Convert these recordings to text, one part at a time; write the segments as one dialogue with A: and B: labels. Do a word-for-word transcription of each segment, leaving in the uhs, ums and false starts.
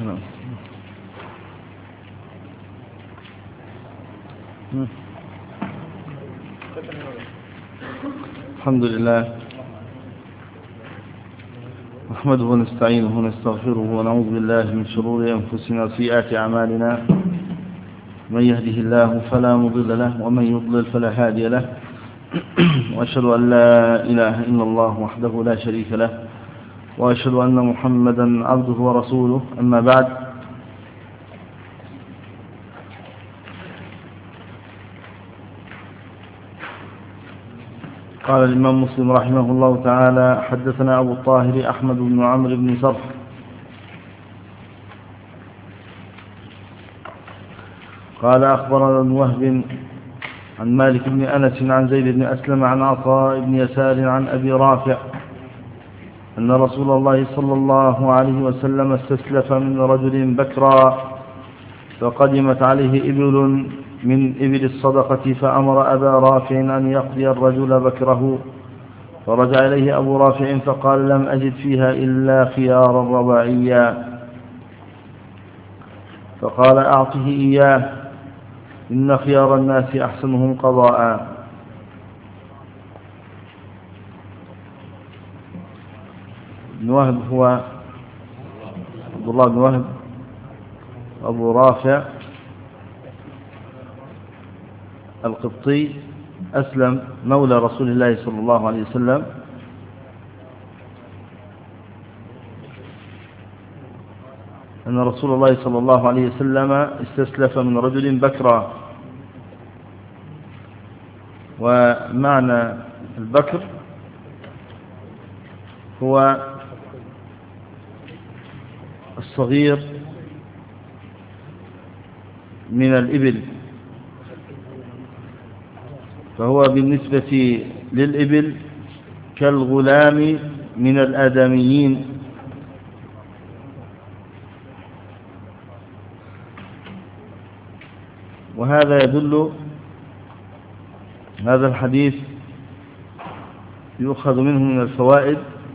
A: الحمد لله نحمده ونستعينه ونستغفره ونعوذ بالله من شرور أنفسنا وسيئات أعمالنا. من يهده الله فلا مضل له ومن يضلل فلا هادي له. وأشهد أن لا إله إلا الله وحده لا شريك له وأشهد أن محمدا عبده ورسوله. أما بعد، قال الإمام مسلم رحمه الله تعالى: حدثنا أبو الطاهر أحمد بن عمرو بن صرح قال أخبرنا ابن وهب عن مالك بن أنس عن زيد بن أسلم عن عطاء بن يسار عن أبي رافع أن رسول الله صلى الله عليه وسلم استسلف من رجل بكرا فقدمت عليه إبل من إبل الصدقة فأمر أبا رافع أن يقضي الرجل بكره، فرجع إليه أبو رافع فقال: لم أجد فيها إلا خيارا رباعيا. فقال: أعطه إياه، إن خيار الناس أحسنهم قضاء. ابن وهب هو عبد الله بن وهب أبو رافع القبطي، أسلم مولى رسول الله صلى الله عليه وسلم. أن رسول الله صلى الله عليه وسلم استسلف من رجل بكرا. ومعنى البكر هو الصغير من الإبل، فهو بالنسبة للإبل كالغلام من الآدميين. وهذا يدل، هذا الحديث يؤخذ منه من الفوائد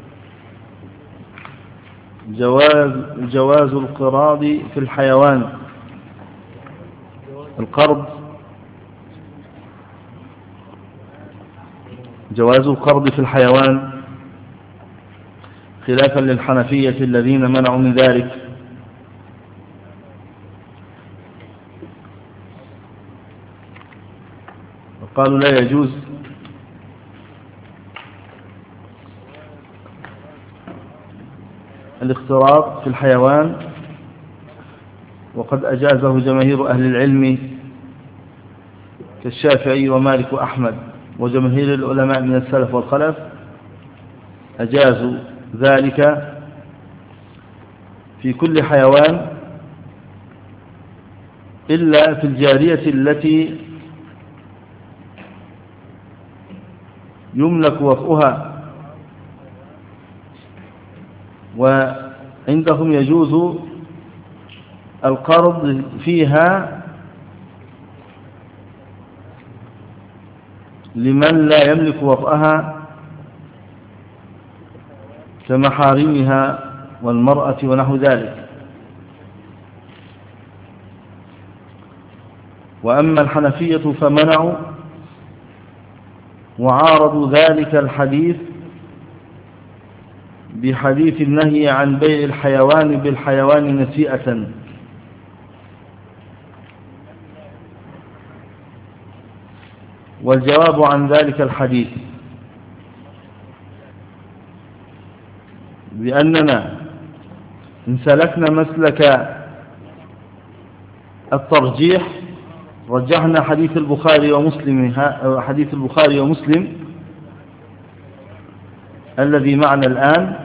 A: جواز, جواز القراض في الحيوان. القرض جواز القرض في الحيوان خلافا للحنفية الذين منعوا من ذلك. وقالوا لا يجوز الاقتراض في الحيوان، وقد أجازه جماهير أهل العلم كالشافعي ومالك وأحمد، وجماهير العلماء من السلف والخلف أجازوا ذلك في كل حيوان إلا في الجارية التي يملك وطئها، وعندهم يجوز القرض فيها لمن لا يملك وطئها كمحارمها والمرأة ونحو ذلك. وأما الحنفية فمنعوا وعارضوا ذلك الحديث بحديث النهي عن بيع الحيوان بالحيوان نسيئة. والجواب عن ذلك الحديث بأننا إن سلكنا مسلك الترجيح رجحنا حديث البخاري ومسلم حديث البخاري ومسلم الذي معنا الآن،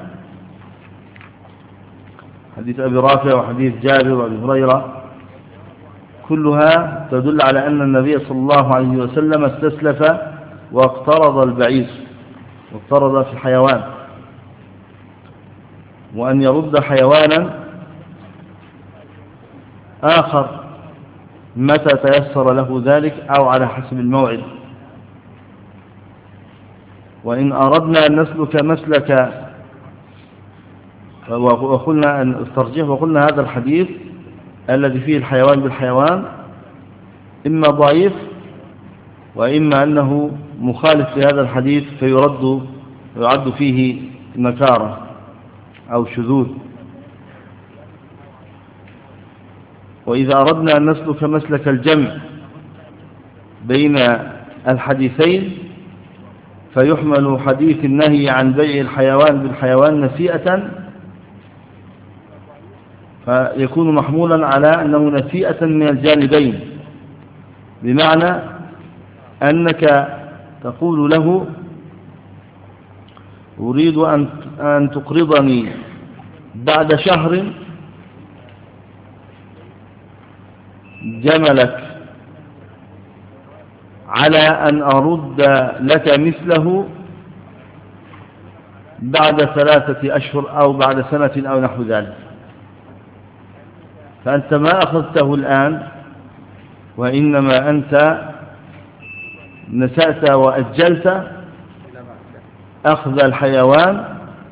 A: حديث أبي رافع وحديث جابر وأبي هريرة، كلها تدل على أن النبي صلى الله عليه وسلم استسلف واقترض البعير واقترض في الحيوان، وأن يرد حيوانا آخر متى تيسر له ذلك أو على حسب الموعد. وإن أردنا أن نسلك مسلك وقلنا أن الترجيح، وقلنا هذا الحديث الذي فيه الحيوان بالحيوان إما ضعيف وإما أنه مخالف لهذا الحديث فيرد ويعد فيه نكارة أو شذوذ. وإذا أردنا أن نسلك مسلك الجمع بين الحديثين فيحمل حديث النهي عن بيع الحيوان بالحيوان نسيئة، فيكون محمولا على أنه نسيئة من الجانبين، بمعنى أنك تقول له أريد أن تقرضني بعد شهر جملك على أن أرد لك مثله بعد ثلاثة أشهر أو بعد سنة أو نحو ذلك. فأنت ما أخذته الآن، وإنما أنت نسأت وأجلت أخذ الحيوان،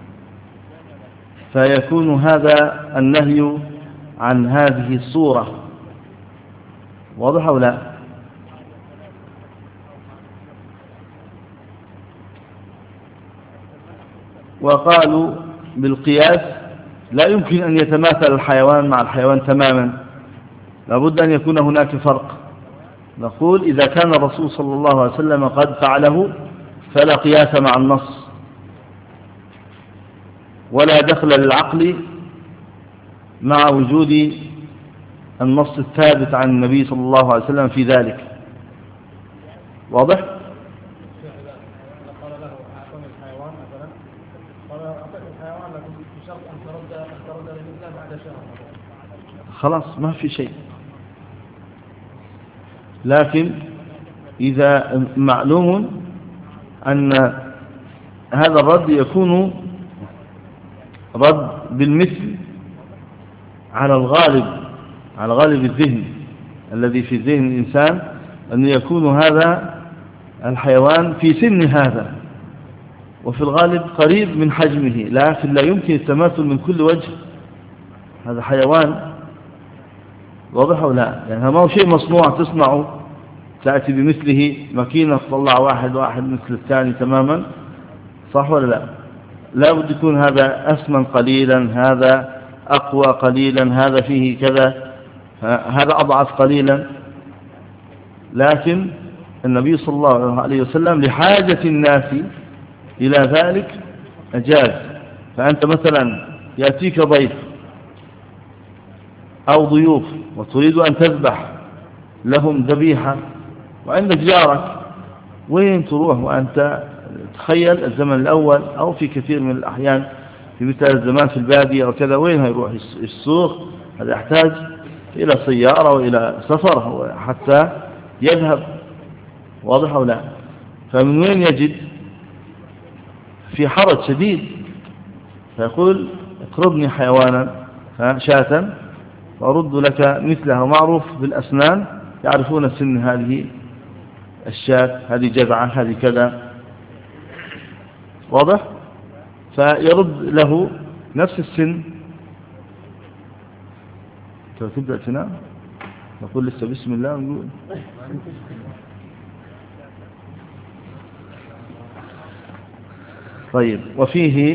A: فيكون هذا النهي عن هذه الصورة. واضح أو لا؟ وقالوا بالقياس لا يمكن أن يتماثل الحيوان مع الحيوان تماما، لابد أن يكون هناك فرق. نقول إذا كان الرسول صلى الله عليه وسلم قد فعله فلا قياس مع النص، ولا دخل للعقل مع وجود النص الثابت عن النبي صلى الله عليه وسلم في ذلك. واضح؟ خلاص ما في شيء. لكن إذا معلوم أن هذا الرد يكون رد بالمثل على الغالب، على غالب الذهن الذي في ذهن الإنسان، أن يكون هذا الحيوان في سن هذا وفي الغالب قريب من حجمه، لكن لا يمكن التماثل من كل وجه. هذا حيوان. واضح أو لا؟ يعني ما هو شيء مصنوع تصنعه تأتي بمثله ماكينة تطلع واحد واحد مثل الثاني تماما، صح ولا لا؟ لا بد يكون هذا أسمن قليلا، هذا أقوى قليلا، هذا فيه كذا، هذا أضعف قليلا. لكن النبي صلى الله عليه وسلم لحاجة الناس إلى ذلك أجاز. فأنت مثلا يأتيك ضيف أو ضيوف وتريد أن تذبح لهم ذبيحة، وعندك جارك، وين تروح وأنت تخيل الزمن الأول أو في كثير من الأحيان في مثل الزمان في البادية وكذا، وين هيروح السوق؟ هذا يحتاج إلى سيارة وإلى سفر حتى يذهب. واضح أو لا؟ فمن وين يجد؟ في حرج شديد، فيقول اقربني حيوانا شاة وأرد لك مثلها. معروف بالأسنان، يعرفون سن هذه الشاة، هذه جذعة، هذه كذا. واضح؟ فيرد له نفس السن. تبدأ تنام نقول لسه بسم الله ونقول طيب. وفيه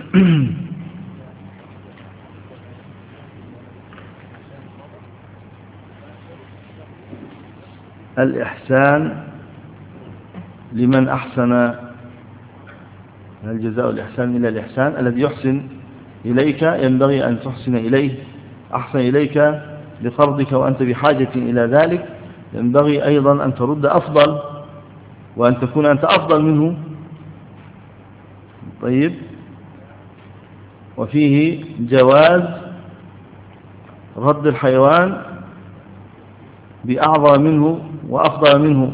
A: الإحسان لمن أحسن، الجزاء الإحسان إلى الإحسان. الذي يحسن إليك ينبغي أن تحسن إليه. أحسن إليك لقرضك وأنت بحاجة إلى ذلك، ينبغي أيضا أن ترد أفضل وأن تكون أنت أفضل منه. طيب. وفيه جواز رد الحيوان بأعظم منه وأفضل منه،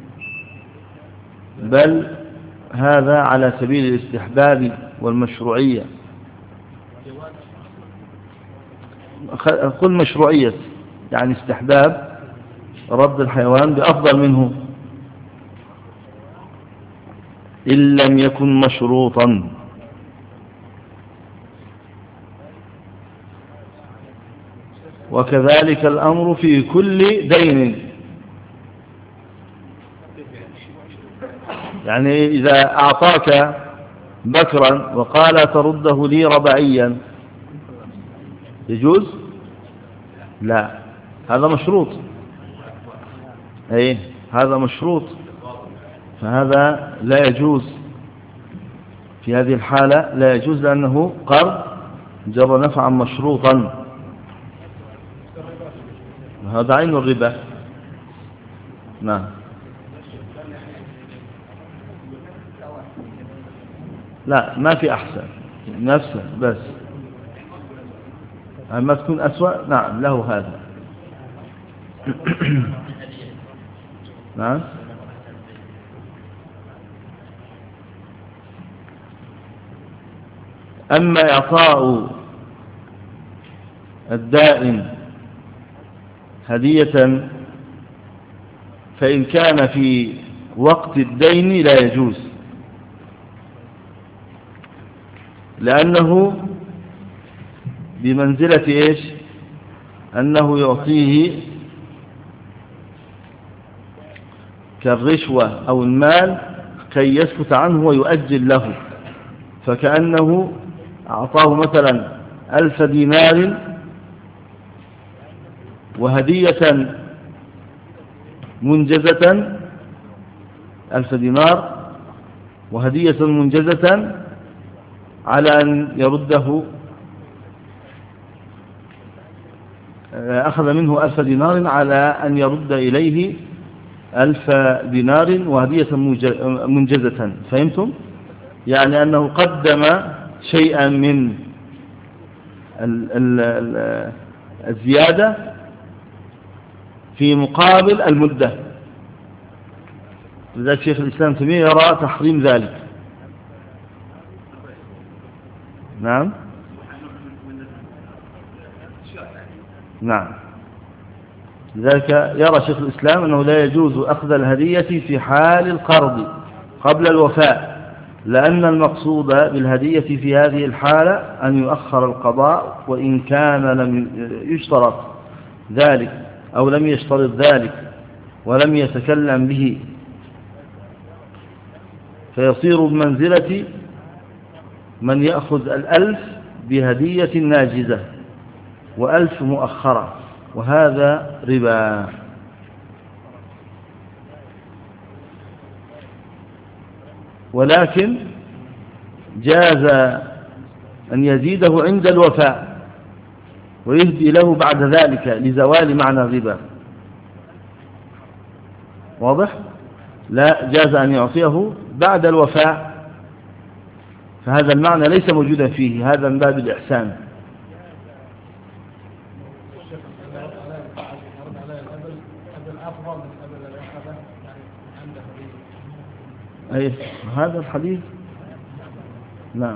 A: بل هذا على سبيل الاستحباب والمشروعية. قل مشروعية يعني استحباب رد الحيوان بأفضل منه إن لم يكن مشروطا. وكذلك الأمر في كل دين. يعني إذا أعطاك بكرا وقال ترده لي ربعيا يجوز؟ لا، هذا مشروط. أي هذا مشروط، فهذا لا يجوز في هذه الحالة، لا يجوز لأنه قرض جر نفعا مشروطا، هذا عين الربا. نعم. لا، ما في أحسن، نفسه بس، أما تكون أسوأ نعم له هذا. نعم. أما إعطاء الدائن هدية فإن كان في وقت الدين لا يجوز، لأنه بمنزلة إيش؟ أنه يعطيه كالرشوة أو المال كي يسكت عنه ويؤجل له، فكأنه أعطاه مثلا ألف دينار وهدية منجزة، ألف دينار وهدية منجزة على أن يرده، أخذ منه ألف دينار على أن يرد إليه ألف دينار وهدية منجزة. فهمتم؟ يعني أنه قدم شيئا من ال ال ال الزيادة في مقابل المدة. لذلك شيخ الإسلام تيمية يرى تحريم ذلك. نعم نعم. لذلك يرى شيخ الإسلام أنه لا يجوز أخذ الهدية في حال القرض قبل الوفاء، لأن المقصود بالهدية في هذه الحالة أن يؤخر القضاء، وإن كان لم يشترط ذلك أو لم يشترط ذلك ولم يتكلم به، فيصير بمنزلة من يأخذ الألف بهدية ناجزة وألف مؤخرة، وهذا ربا. ولكن جاز أن يزيده عند الوفاء ويهدي له بعد ذلك لزوال معنى الربا. واضح؟ لا، جاز أن يعطيه بعد الوفاء، فهذا المعنى ليس موجودا فيه، هذا من باب الإحسان. أي هذا الحديث. نعم.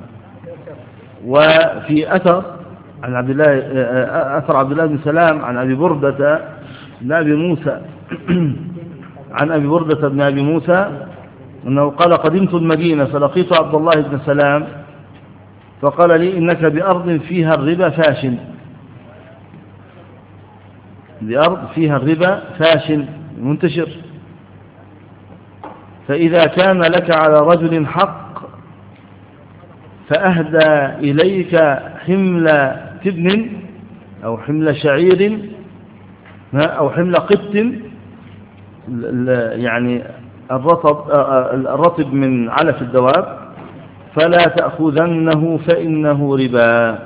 A: وفي أثر عن عبد الله أثر عبد الله بن سلام عن أبي بردة بن أبي موسى عن أبي بردة بن أبي موسى أنه قال قدمت المدينة فلقيت عبد الله بن سلام فقال لي إنك بأرض فيها الربا فاش، بأرض فيها الربا فاش منتشر، فإذا كان لك على رجل حق فأهدى إليك حمل تبن أو حمل شعير أو حمل قط، يعني الرطب, الرطب من علف الدواب، فلا تأخذنه فإنه ربا.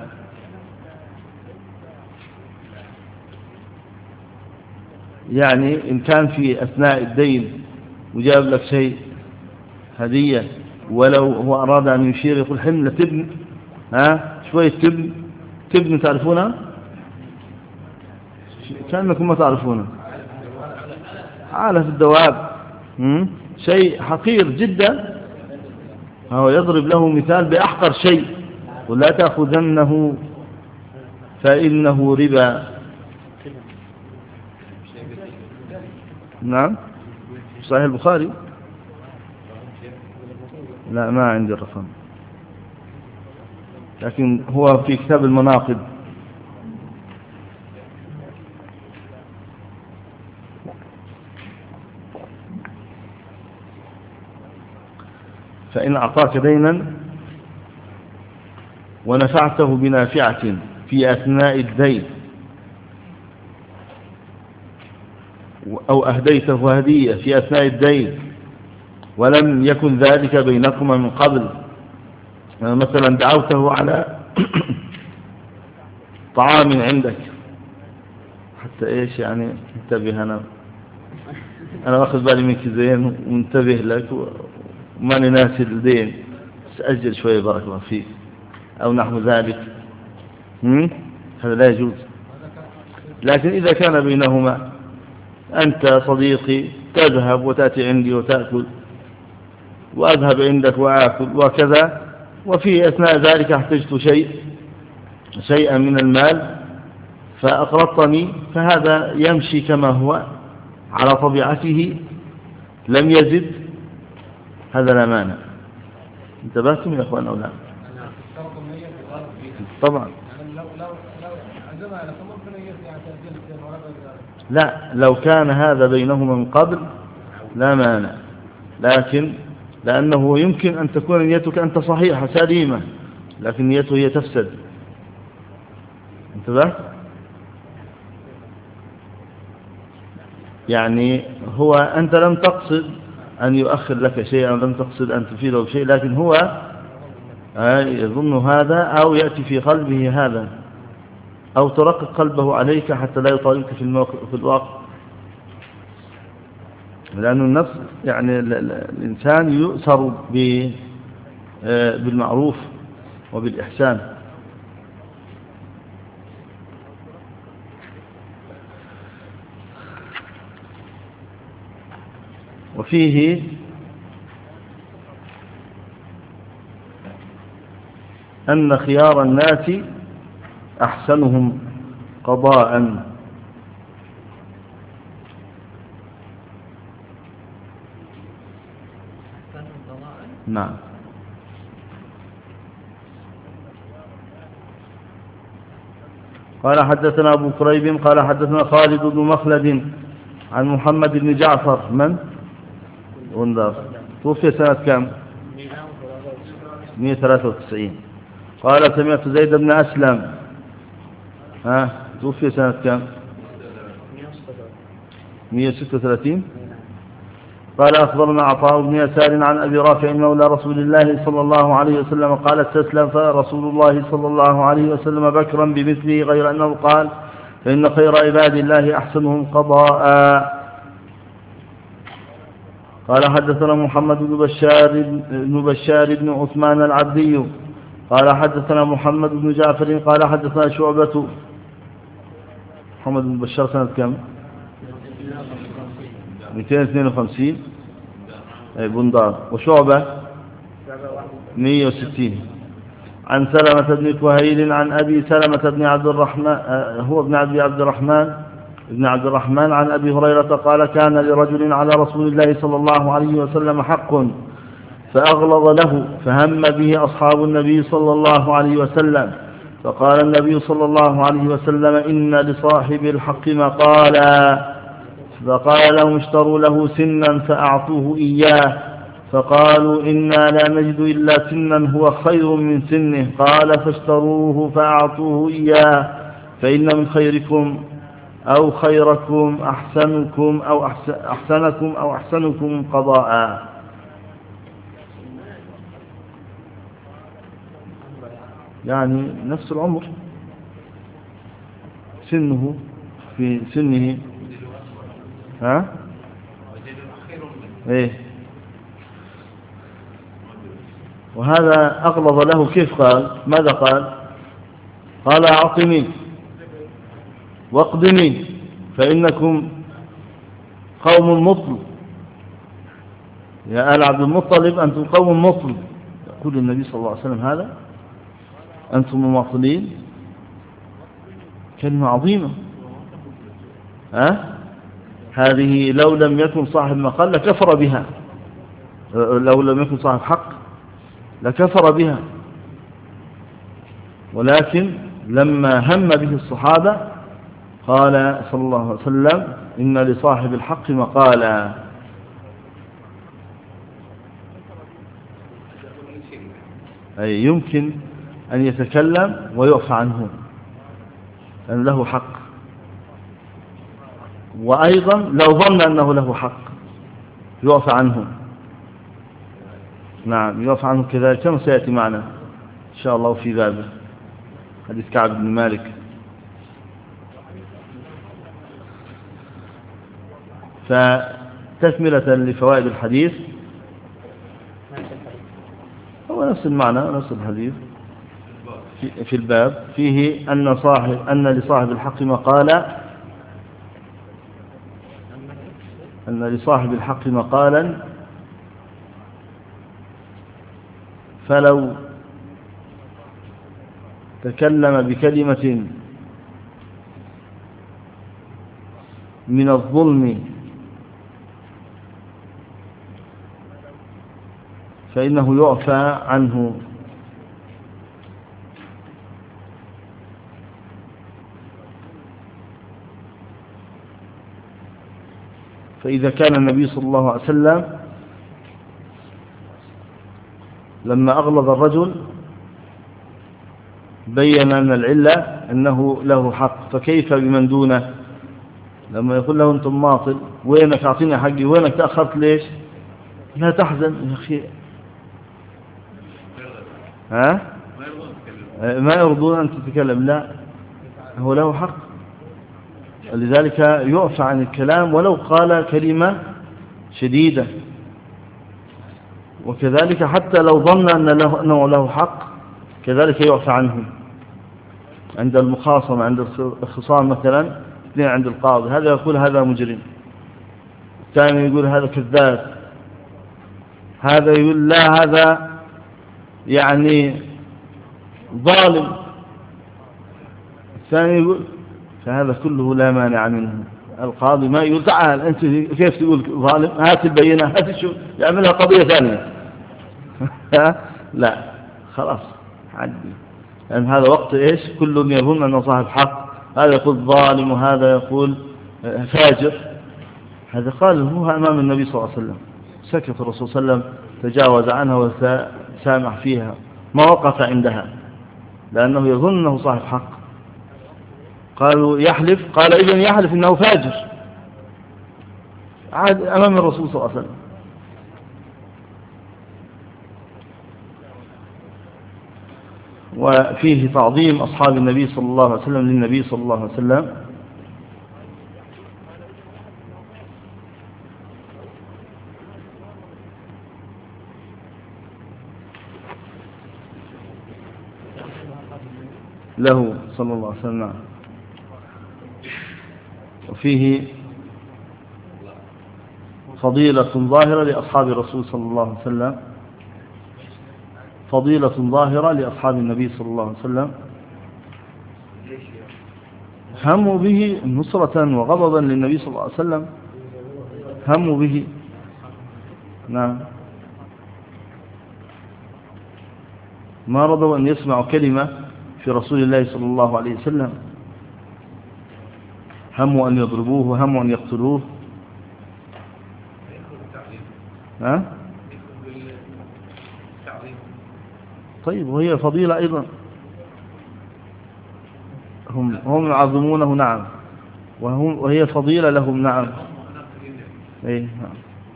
A: يعني إن كان في أثناء الدين وجاب لك شيء هدية، ولو هو أراد أن يشير يقول حملة تبن، ها شوية تبن، تبن تعرفونها؟ كأنكم ما تعرفونها. علف الدواب، شيء حقير جدا، هو يضرب له مثال بأحقر شيء، ولا تأخذنه فإنه ربا. نعم، صحيح البخاري. لا، ما عندي الرقم، لكن هو في كتاب المناقب. فإن أعطاك دينا ونفعته بنافعة في أثناء الدين أو أهديته هدية في أثناء الدين ولم يكن ذلك بينكما من قبل، مثلا دعوته على طعام عندك، حتى إيش يعني انتبه، أنا أنا واخذ بالي منك زين ومنتبه لك وماني ناسي الدين، سأجل شوية بارك الله فيك أو نحو ذلك، هذا لا يجوز. لكن إذا كان بينهما أنت صديقي تذهب وتأتي عندي وتأكل وأذهب عندك وآكل وكذا، وفي أثناء ذلك احتجت شيء شيئا من المال فأقرضتني، فهذا يمشي كما هو على طبيعته لم يزد، هذا لا مانع. انتبهتم يا أخوان أو لا؟ طبعا لا، لو كان هذا بينهما من قبل لا مانع، لكن لأنه يمكن أن تكون نيتك أنت صحيحة سليمة لكن نيته هي تفسد. انتبه؟ يعني هو أنت لم تقصد أن يؤخر لك شيئا ولم تقصد أن تفيده بشيء، لكن هو يظن هذا أو يأتي في قلبه هذا أو ترقق قلبه عليك حتى لا يطالبك في الموقف في الواقع، لأن النفس يعني الإنسان يؤثر بالمعروف وبالإحسان. وفيه أن خيار الناس أحسنهم قضاء. نعم. قال حدثنا أبو كريب قال حدثنا خالد بن مخلد عن محمد بن جعفر من غندار توفي سنة كم؟ مئة وثلاثة وتسعين. قال سمعت زيد بن أسلم ها توفي سنة كم؟ مئة وستة وثلاثين. قال أخبرنا عطاء بن يسار عن أبي رافع مولى رسول الله صلى الله عليه وسلم قال استسلم فرسول الله صلى الله عليه وسلم بكرا بمثله غير أنه قال فإن خير عباد الله أحسنهم قضاء. قال حدثنا محمد بن بشار بن بشار بن عثمان العبدي قال حدثنا محمد بن جعفر قال حدثنا شعبة. محمد بن بشار سنة كم؟ مئتين واثنين وخمسين. أي بندار. وشعبة مئة وستين. عن سلمة بن كهيل عن أبي سلمة بن عبد الرحمن هو ابن أبي عبد الرحمن ابن عبد الرحمن عن أبي هريرة قال كان لرجل على رسول الله صلى الله عليه وسلم حق فأغلظ له فهم به أصحاب النبي صلى الله عليه وسلم فقال النبي صلى الله عليه وسلم إن لصاحب الحق مقالا فقال لهم اشتروا له سنا فأعطوه إياه فقالوا إنا لا نجد إلا سنا هو خير من سنه قال فاشتروه فأعطوه إياه فإن من خيركم أو خيركم أحسنكم أو أحسنكم أو أحسنكم قضاء. يعني نفس العمر سنه في سنه ها ايه. وهذا أغلظ له كيف قال؟ ماذا قال؟ قال أعطني واقدني فإنكم قوم مطل يا آل عبد المطلب أنتم قوم مطل. يقول النبي صلى الله عليه وسلم هذا أنتم مماطلين، كلمة عظيمة. ها هذه لو لم يكن صاحب مقال لكفر بها، لو لم يكن صاحب حق لكفر بها، ولكن لما هم به الصحابة قال صلى الله عليه وسلم إن لصاحب الحق مقالا. أي يمكن أن يتكلم ويعفى عنه أن له حق، وأيضا لو ظن أنه له حق يعفى عنه. نعم يعفى عنه كذلك كما سيأتي معنا إن شاء الله في بابه حديث كعب بن مالك. فتكملة لفوائد الحديث هو نفس المعنى نفس الحديث في الباب، فيه أن صاحب أن لصاحب الحق مقالا أن لصاحب الحق مقالا فلو تكلم بكلمة من الظلم فإنه يعفى عنه. فإذا كان النبي صلى الله عليه وسلم لما أغلظ الرجل بين أن العلة أنه له حق، فكيف بمن دونه؟ لما يقول له أنت ماطل، وينك أعطيني حقي، وينك تأخرت ليش؟ لا تحزن يا أخي، ها؟ ما يرضون أن تتكلم، لا هو له حق، لذلك يعفى عن الكلام ولو قال كلمة شديدة. وكذلك حتى لو ظن أن له أنه له حق كذلك يعفى عنه عند المخاصمة، عند الخصام مثلا اثنين عند القاضي، هذا يقول هذا مجرم، الثاني يقول هذا كذاب، هذا يقول لا هذا يعني ظالم، الثاني يقول، فهذا كله لا مانع منه. القاضي ما يقول تعال أنت كيف تقول ظالم، هات البينة، هات الشو، يعملها قضية ثانية لا خلاص عدي، لأن يعني هذا وقت إيش كل يظن أنه صاحب حق، هذا يقول ظالم وهذا يقول فاجر. هذا قال هو أمام النبي صلى الله عليه وسلم، سكت الرسول صلى الله عليه وسلم تجاوز عنها وسامح فيها، ما وقف عندها لأنه يظن أنه صاحب حق. قالوا يحلف، قال إذن يحلف إنه فاجر، عاد أمام الرسول صلى الله عليه وسلم. وفيه تعظيم أصحاب النبي صلى الله عليه وسلم للنبي صلى الله عليه وسلم، له صلى الله عليه وسلم. وفيه فضيلة ظاهرة لأصحاب الرسول صلى الله عليه وسلم، فضيلة ظاهرة لأصحاب النبي صلى الله عليه وسلم، هموا به نصرة وغضبا للنبي صلى الله عليه وسلم، هموا به. نعم ما رضوا أن يسمعوا كلمة في رسول الله صلى الله عليه وسلم، هموا أن يضربوه، هموا أن يقتلوه. ها؟ طيب وهي فضيلة أيضا، هم هم يعظمونه نعم، وهم وهي فضيلة لهم نعم. إيه نعم.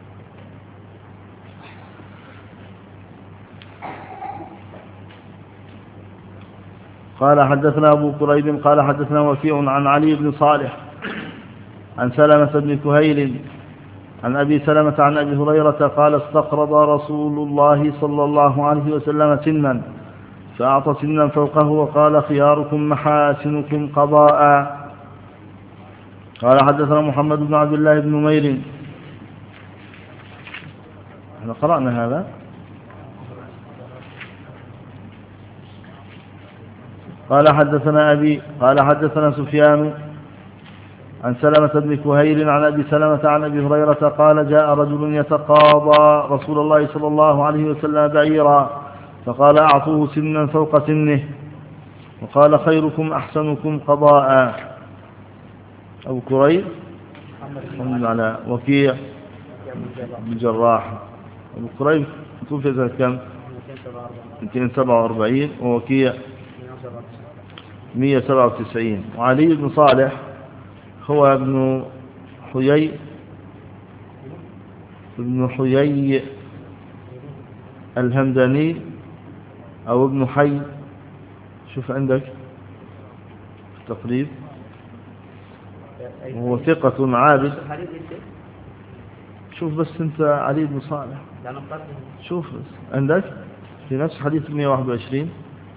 A: قال حدثنا أبو كريب قال حدثنا وكيع عن علي بن صالح عن سلمة بن كهيل عن أبي سلمة عن أبي هريرة قال استقرض رسول الله صلى الله عليه وسلم سنا فأعطى سنا فوقه وقال خياركم محاسنكم قضاء. قال حدثنا محمد بن عبد الله بن نمير، احنا قرأنا هذا. قال حدثنا أبي قال حدثنا سفيان عن سلمة بن كهيل عن أبي سلمة عن أبي هريرة قال جاء رجل يتقاضى رسول الله صلى الله عليه وسلم بعيرا فقال أعطوه سنا فوق سنه وقال خيركم أحسنكم قضاء. أبو كريب محمد على وكيع بن جراح. أبو كريب توفي سنة كم؟ مئتين وسبعة وأربعين ووكيع مئة وسبعة وتسعين. وعلي بن صالح هو ابن حيي ابن حيي الهمداني أو ابن حي، شوف عندك التقريب، وهو ثقة عابد. شوف بس انت علي بن صالح، شوف بس عندك في نفس حديث مئة وواحد وعشرين،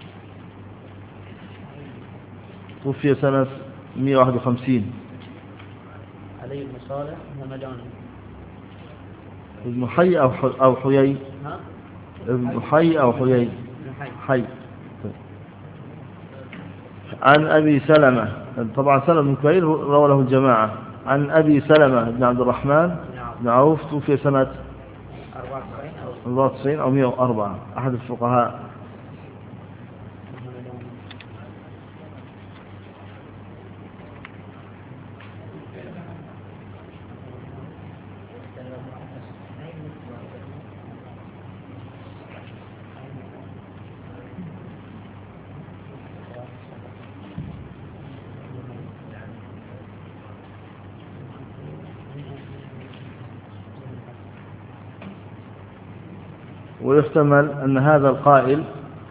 A: توفي سنة مئة وواحد وخمسين.
B: علي بن صالح همداني
A: ابن حي أو حي أو حيي ابن حي أو حيي حي. عن أبي سلمة، طبعا سلمة بن كبير روى له الجماعة. عن أبي سلمة بن عبد الرحمن بن عوف توفي سنة أربعة وتسعين أو مئة وأربعة، أحد الفقهاء. ويحتمل أن هذا القائل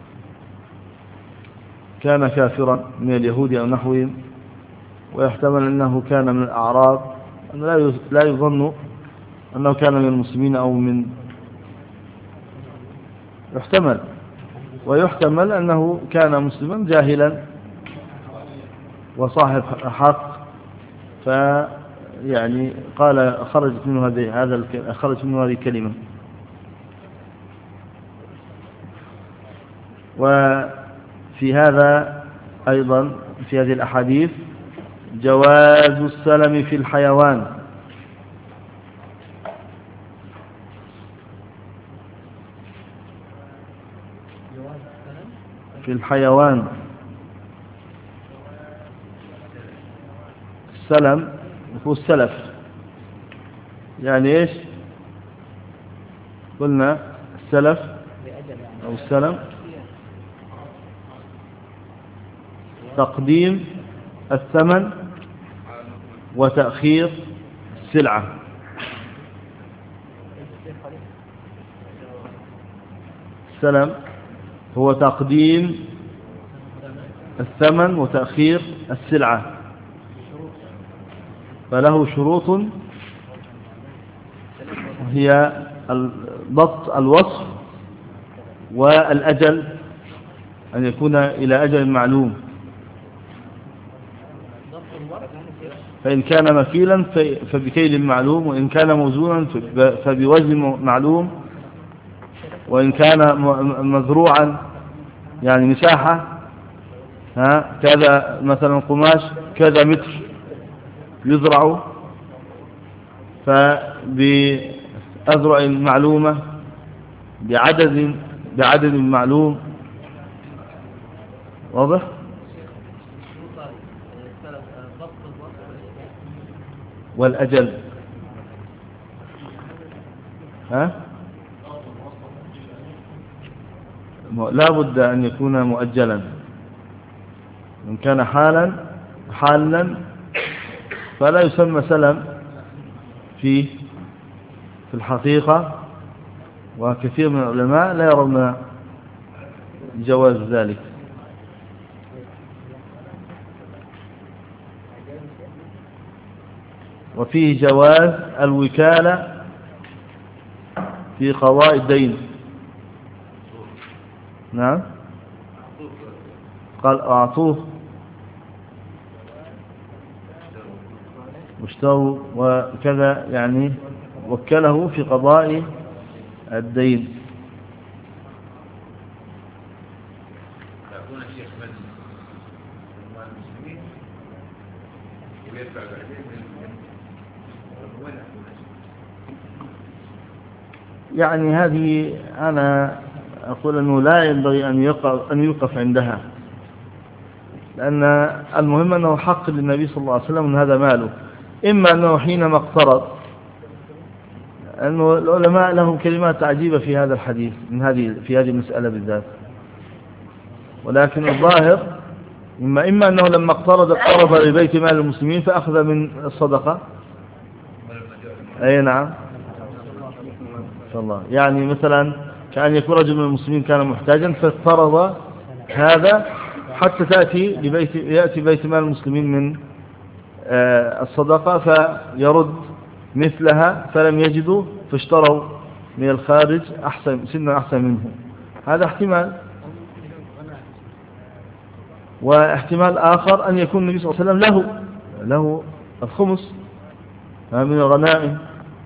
A: كان كافرا من اليهود أو نحوهم، ويحتمل أنه كان من الأعراب، أن لا يظن أنه كان من المسلمين أو من، يحتمل. ويحتمل أنه كان مسلما جاهلا وصاحب حق، فيعني قال خرجت منه هذه هذا خرجت منه هذه الكلمة. وفي هذا أيضا في هذه الأحاديث جواز السلم في الحيوان، في الحيوان السلم هو السلف، يعني إيش قلنا السلف أو السلم تقديم الثمن وتأخير السلعة. السلم هو تقديم الثمن وتأخير السلعة، فله شروط، هي ضبط الوصف والأجل، أن يكون إلى أجل معلوم. فإن كان مكيلا فبكيل معلوم، وإن كان موزونا فبوزن معلوم، وإن كان مزروعا يعني مساحة، ها كذا مثلا قماش كذا متر يزرع، فبأذرع معلومة بعدد بعدد معلوم. واضح؟ والأجل، ها لا بد أن يكون مؤجلا. إن كان حالا حالا فلا يسمى سلم في في الحقيقة، وكثير من العلماء لا يرون جواز ذلك. وفيه جواز الوكالة في قضاء الدين. نعم، قال أعطوه واشتروا وكذا، يعني وكله في قضاء الدين. يعني هذه أنا أقول أنه لا ينبغي أن يقف, أن يوقف عندها، لأن المهم أنه حق للنبي صلى الله عليه وسلم أن هذا ماله، إما أنه حينما اقترض أنه العلماء لهم كلمات عجيبة في هذا الحديث من هذه في هذه المسألة بالذات، ولكن الظاهر إما إما أنه لما اقترض اقترض لبيت مال المسلمين فأخذ من الصدقة. أي نعم إن شاء الله. يعني مثلا كأن يكون رجل من المسلمين كان محتاجا فاقترض هذا حتى تأتي لبيت يأتي بيت مال المسلمين من الصدقة فيرد مثلها، فلم يجدوا فاشتروا من الخارج أحسن سنة أحسن منه. هذا احتمال. واحتمال آخر أن يكون النبي صلى الله عليه وسلم له له الخمس من الغنائم،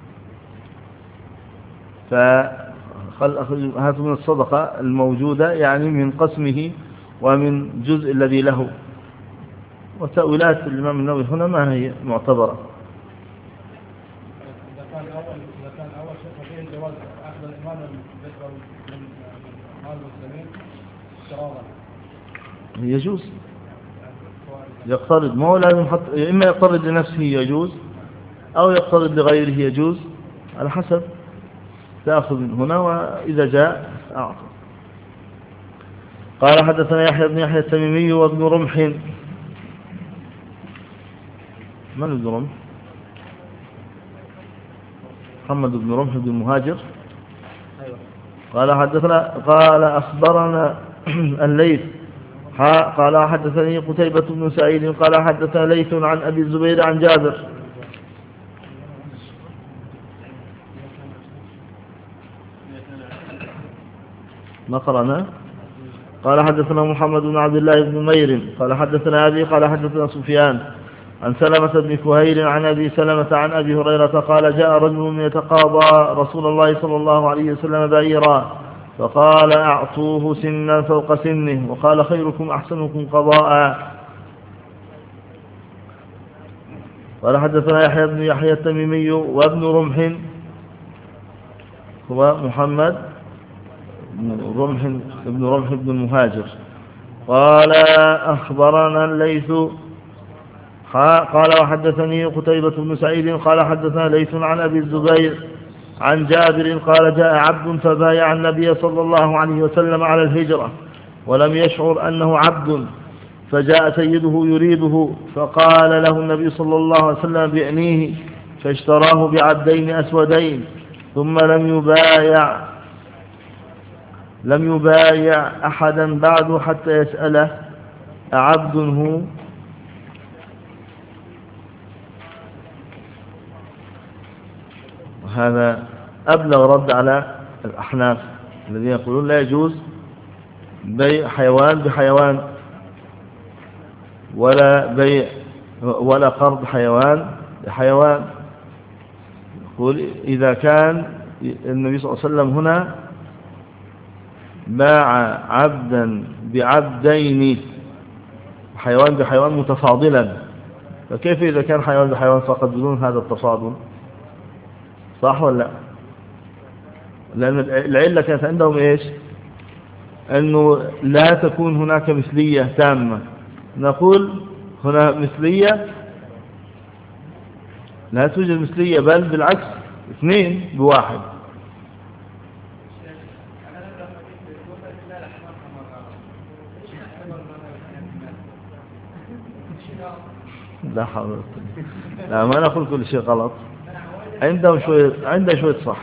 A: فهذا من الصدقة الموجودة يعني من قسمه ومن جزء الذي له. وتأويلات الإمام النووي هنا ما هي معتبرة.
C: إذا كان أول إذا كان أول شيء فيه الجواز أخذ الإمام من مال المسلمين اقتراضا
A: يجوز يقترض، ما هو لازم حط... إما يقترض لنفسه يجوز أو يقترض لغيره يجوز، على حسب تأخذ من هنا وإذا جاء أعطى. قال حدثنا يحيى بن يحيى التميمي وابن رمح. من ابن رمح؟ محمد بن رمح بن المهاجر. قال حدثنا قال أخبرنا الليث قال حدثني قتيبة بن سعيد قال حدثنا ليث عن أبي الزبير عن جابر ما قرأنا. قال حدثنا محمد بن عبد الله بن مير قال حدثنا أبي قال حدثنا سفيان عن سلمة بن كهيل عن أبي سلمة عن أبي هريرة قال جاء رجل من يتقاضى رسول الله صلى الله عليه وسلم بعيرا فقال أعطوه سنا فوق سنه وقال خيركم أحسنكم قضاء. قال حدثنا يحيى بن يحيى التميمي وابن رمح هو محمد بن رمح ابن رمح بن المهاجر. قال أخبرنا الليث قال وحدثني قتيبة بن سعيد قال حدثنا ليث عن أبي الزبير عن جابر قال جاء عبد فبايع النبي صلى الله عليه وسلم على الهجرة ولم يشعر أنه عبد، فجاء سيده يريده فقال له النبي صلى الله عليه وسلم بعنيه فاشتراه بعبدين أسودين ثم لم يبايع لم يبايع أحدا بعد حتى يسأله أعبد هو. هذا أبلغ رد على الأحناف الذين يقولون لا يجوز بيع حيوان بحيوان ولا بيع ولا قرض حيوان بحيوان. يقول إذا كان النبي صلى الله عليه وسلم هنا باع عبدا بعبدين حيوان بحيوان متفاضلا، فكيف إذا كان حيوان بحيوان فقط بدون هذا التفاضل؟ صح ولا لا؟ لأن العلة كانت عندهم إيش؟ أنه لا تكون هناك مثلية تامة. نقول هنا مثلية لا توجد مثلية، بل بالعكس اثنين بواحد. لا حول لا ما نقول كل شيء غلط، عندهم شوية عنده شوية صح.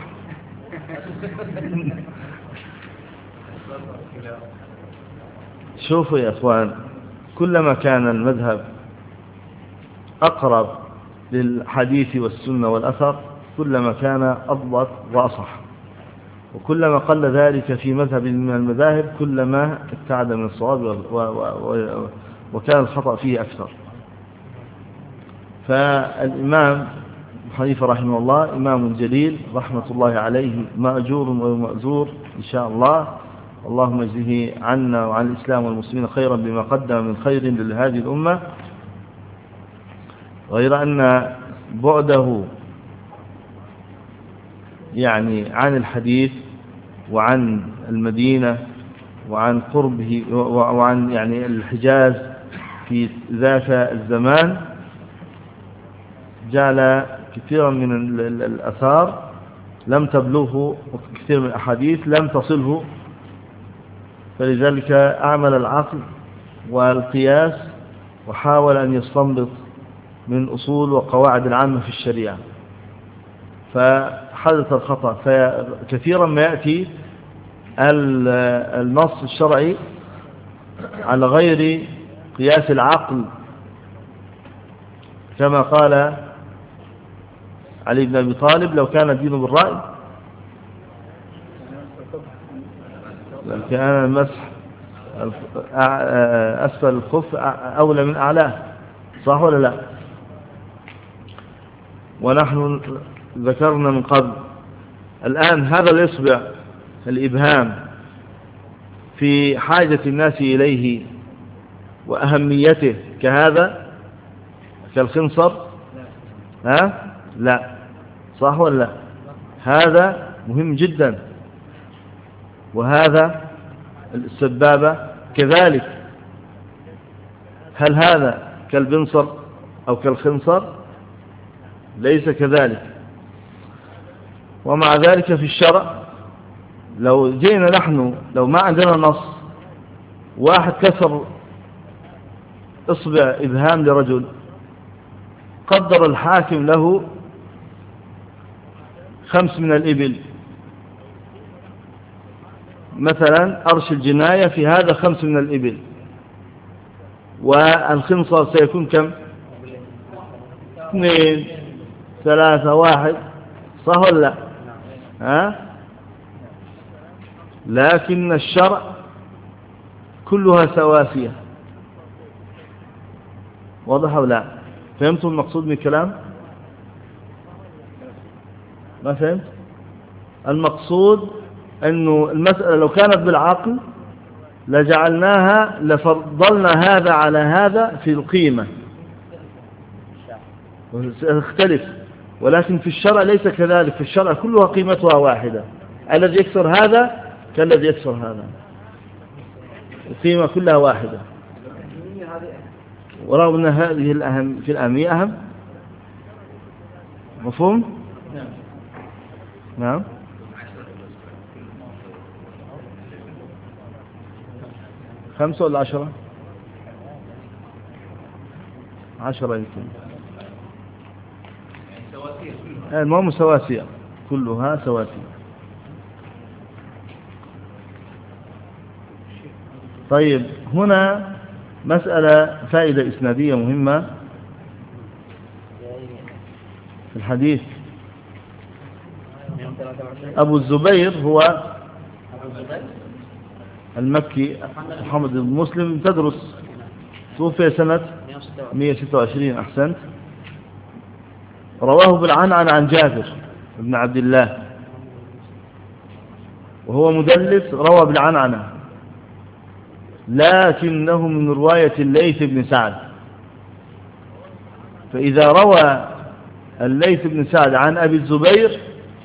A: شوفوا يا أخوان، كلما كان المذهب أقرب للحديث والسنة والأثر كلما كان أضبط وأصح، وكلما قل ذلك في مذهب من المذاهب كلما ابتعد من الصواب وكان الخطأ فيه أكثر. فالإمام حنيفة رحمه الله إمام جليل رحمة الله عليه مأجور ومأزور إن شاء الله، اللهم اجزه عنا وعن الإسلام والمسلمين خيرا بما قدم من خير لهذه الأمة، غير أن بعده يعني عن الحديث وعن المدينة وعن قربه وعن يعني الحجاز في ذاك الزمان جعل كثيرا من الأثار لم تبلغه، كثير من الأحاديث لم تصله، فلذلك أعمل العقل والقياس وحاول أن يستنبط من أصول وقواعد العامة في الشريعة، فحدث الخطأ. فكثيرا ما يأتي النص الشرعي على غير قياس العقل، كما قال علي بن أبي طالب: لو كان الدين بالرأي كان المسح أسفل الخف أولى من أعلاه، صح ولا لا؟ ونحن ذكرنا من قبل الآن هذا الإصبع الإبهام في حاجة الناس إليه وأهميته كهذا كالخنصر، ها؟ لا، صح ولا لا؟ هذا مهم جدا، وهذا السبابة كذلك. هل هذا كالبنصر أو كالخنصر؟ ليس كذلك. ومع ذلك في الشرع لو جينا نحن، لو ما عندنا نص، واحد كسر إصبع إبهام لرجل، قدر الحاكم له خمس من الإبل مثلا، أرش الجناية في هذا خمس من الإبل، والخنصر سيكون كم؟ اثنين، ثلاثة، واحد، صح ولا لا؟ ها؟ لكن الشرع كلها سواسية، واضح ولا لا؟ فهمتم المقصود من الكلام؟ ما فهمت؟ المقصود أنه المسألة لو كانت بالعقل لجعلناها، لفضلنا هذا على هذا في القيمة، تختلف. ولكن في الشرع ليس كذلك، في الشرع كلها قيمتها واحدة، الذي يكسر هذا كالذي يكسر هذا، القيمة كلها واحدة، ورغم أن هذه الأهم في الأهمية أهم. مفهوم؟ نعم. خمسة ولا عشرة؟ عشرة يمكن. المهم سواسية، كلها سواسية. طيب، هنا مسألة فائدة إسنادية مهمة في الحديث. أبو الزبير هو المكي محمد بن مسلم، تدرس، توفي سنة مئة وستة وعشرين. أحسنت. رواه بالعنعن عن جابر بن عبد الله، وهو مدلس، روى بالعنعنة، لكنه من رواية الليث بن سعد. فإذا روى الليث بن سعد عن أبي الزبير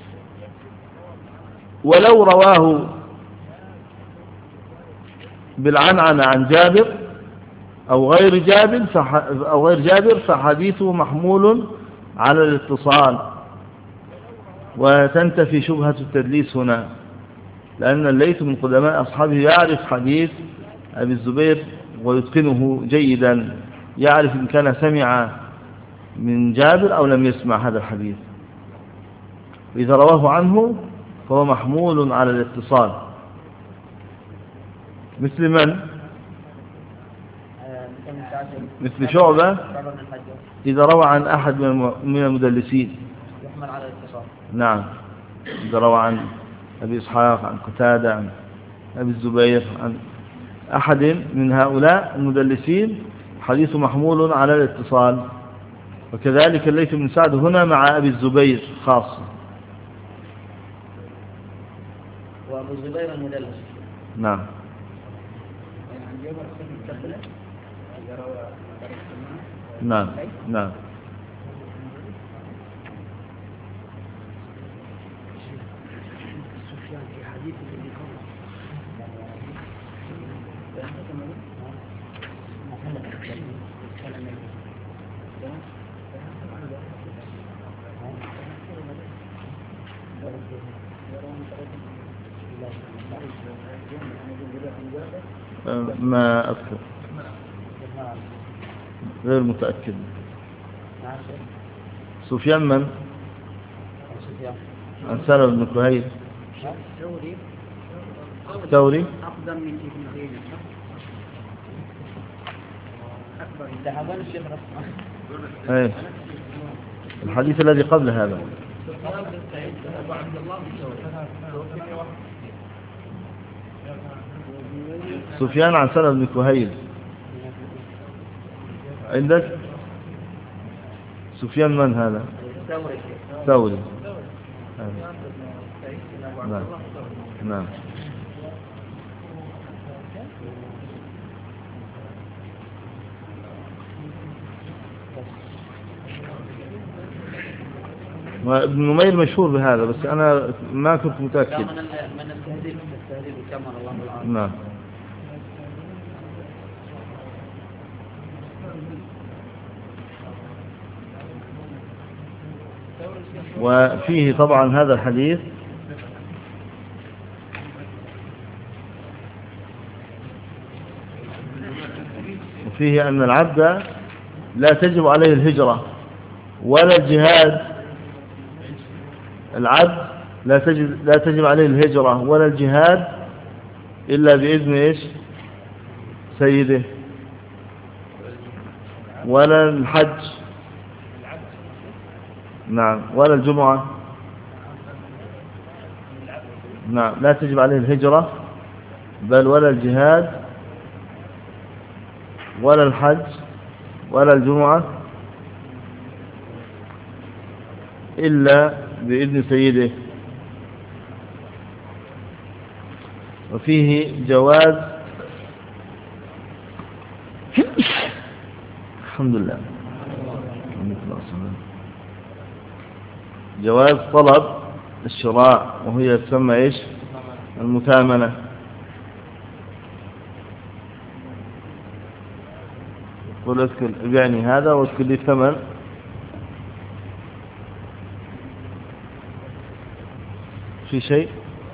A: ولو رواه بالعنعنة عن جابر أو غير جابر أو غير جابر فحديثه محمول على الاتصال، وتنتفي شبهة التدليس هنا، لأن الليث من قدماء أصحابه يعرف حديث أبي الزبير ويتقنه جيدا، يعرف إن كان سمع من جابر أو لم يسمع هذا الحديث. وإذا رواه عنه فهو محمول على الاتصال. مثل من؟ مثل شعبة إذا روى عن أحد من المدلسين
B: يحمل على الاتصال.
A: نعم، إذا روى عن أبي إسحاق، عن قتادة، عن أبي الزبير، عن أحد من هؤلاء المدلسين، حديث محمول على الاتصال. وكذلك الليث بن سعد هنا مع أبي الزبير خاصة.
B: وأبو الزبير المدلس.
A: نعم. نعم نعم. آه، ما أذكر، غير متأكد. سفيان من؟ عن سلمة بن كهيل. الثوري
B: أقدم من ابن عيينة أكبر انتهى الشيخ رحمه.
A: ايه الحديث الذي قبل هذا. سفيان عن سلمة بن كهيل عندك؟ سفيان من هذا؟ ثوري. نعم نعم. وابن نمير مشهور بهذا بس أنا ما كنت متأكد.
B: من من التهذيب التهذيب كمل الله العافية.
A: نعم. وفيه طبعا هذا الحديث وفيه أن العبد لا تجب عليه الهجرة ولا الجهاد. العبد لا تجب, لا تجب عليه الهجرة ولا الجهاد إلا بإذن إيش سيده، ولا الحج نعم ولا الجمعة. نعم لا تجب عليه الهجرة بل ولا الجهاد ولا الحج ولا الجمعة إلا بإذن سيده. وفيه جواز الحمد لله جواز طلب الشراء وهي تسمى ايش المثامنة. يقول اذكر ابيعني هذا واذكر لي الثمن. في شيء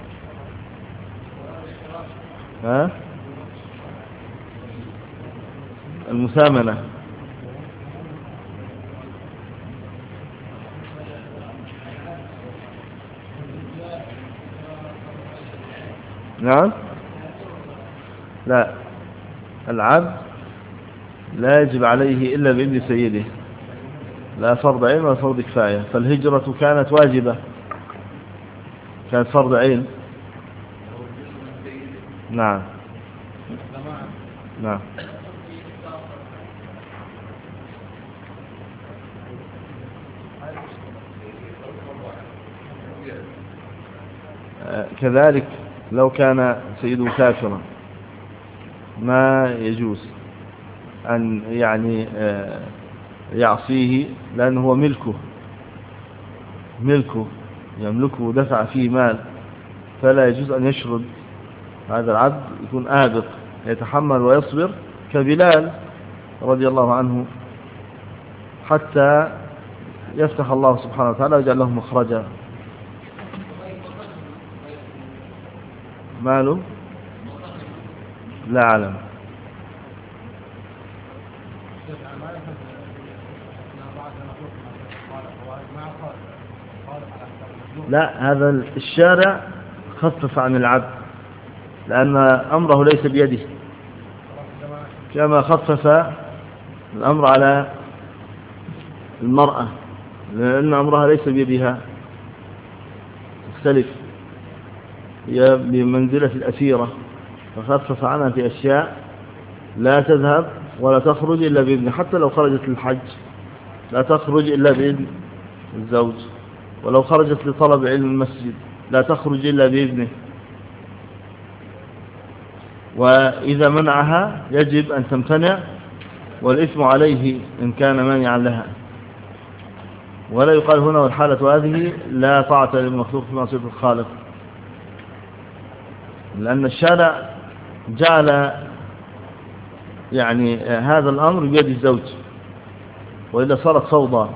A: ها المثامنة نعم. لا العبد لا يجب عليه إلا بإذن سيده، لا فرض عين ولا فرض كفاية. فالهجرة كانت واجبة، كانت فرض عين. نعم نعم. كذلك لو كان سيده كافرا ما يجوز أن يعني يعصيه لأنه هو ملكه ملكه يملكه دفع فيه مال، فلا يجوز أن يشرد هذا العبد، يكون آبق يتحمل ويصبر كبلال رضي الله عنه حتى يفتح الله سبحانه وتعالى ويجعل له مخرجا. ماله لا أعلم. لا هذا الشارع خفف عن العبد لأن أمره ليس بيده، كما خفف الأمر على المرأة لأن أمرها ليس بيدها، تختلف، هي بمنزلة الأسيرة، فخفف عنها في أشياء لا تذهب ولا تخرج إلا بإذن، حتى لو خرجت للحج لا تخرج إلا بإذن الزوج، ولو خرجت لطلب علم المسجد لا تخرج إلا بإذنه، وإذا منعها يجب أن تمتنع والإثم عليه إن كان مانعا لها. ولا يقال هنا والحالة هذه لا طاعة للمخلوق في معصية الخالق، لأن الشارع جعل يعني هذا الأمر بيد الزوج، وإذا صارت فوضى.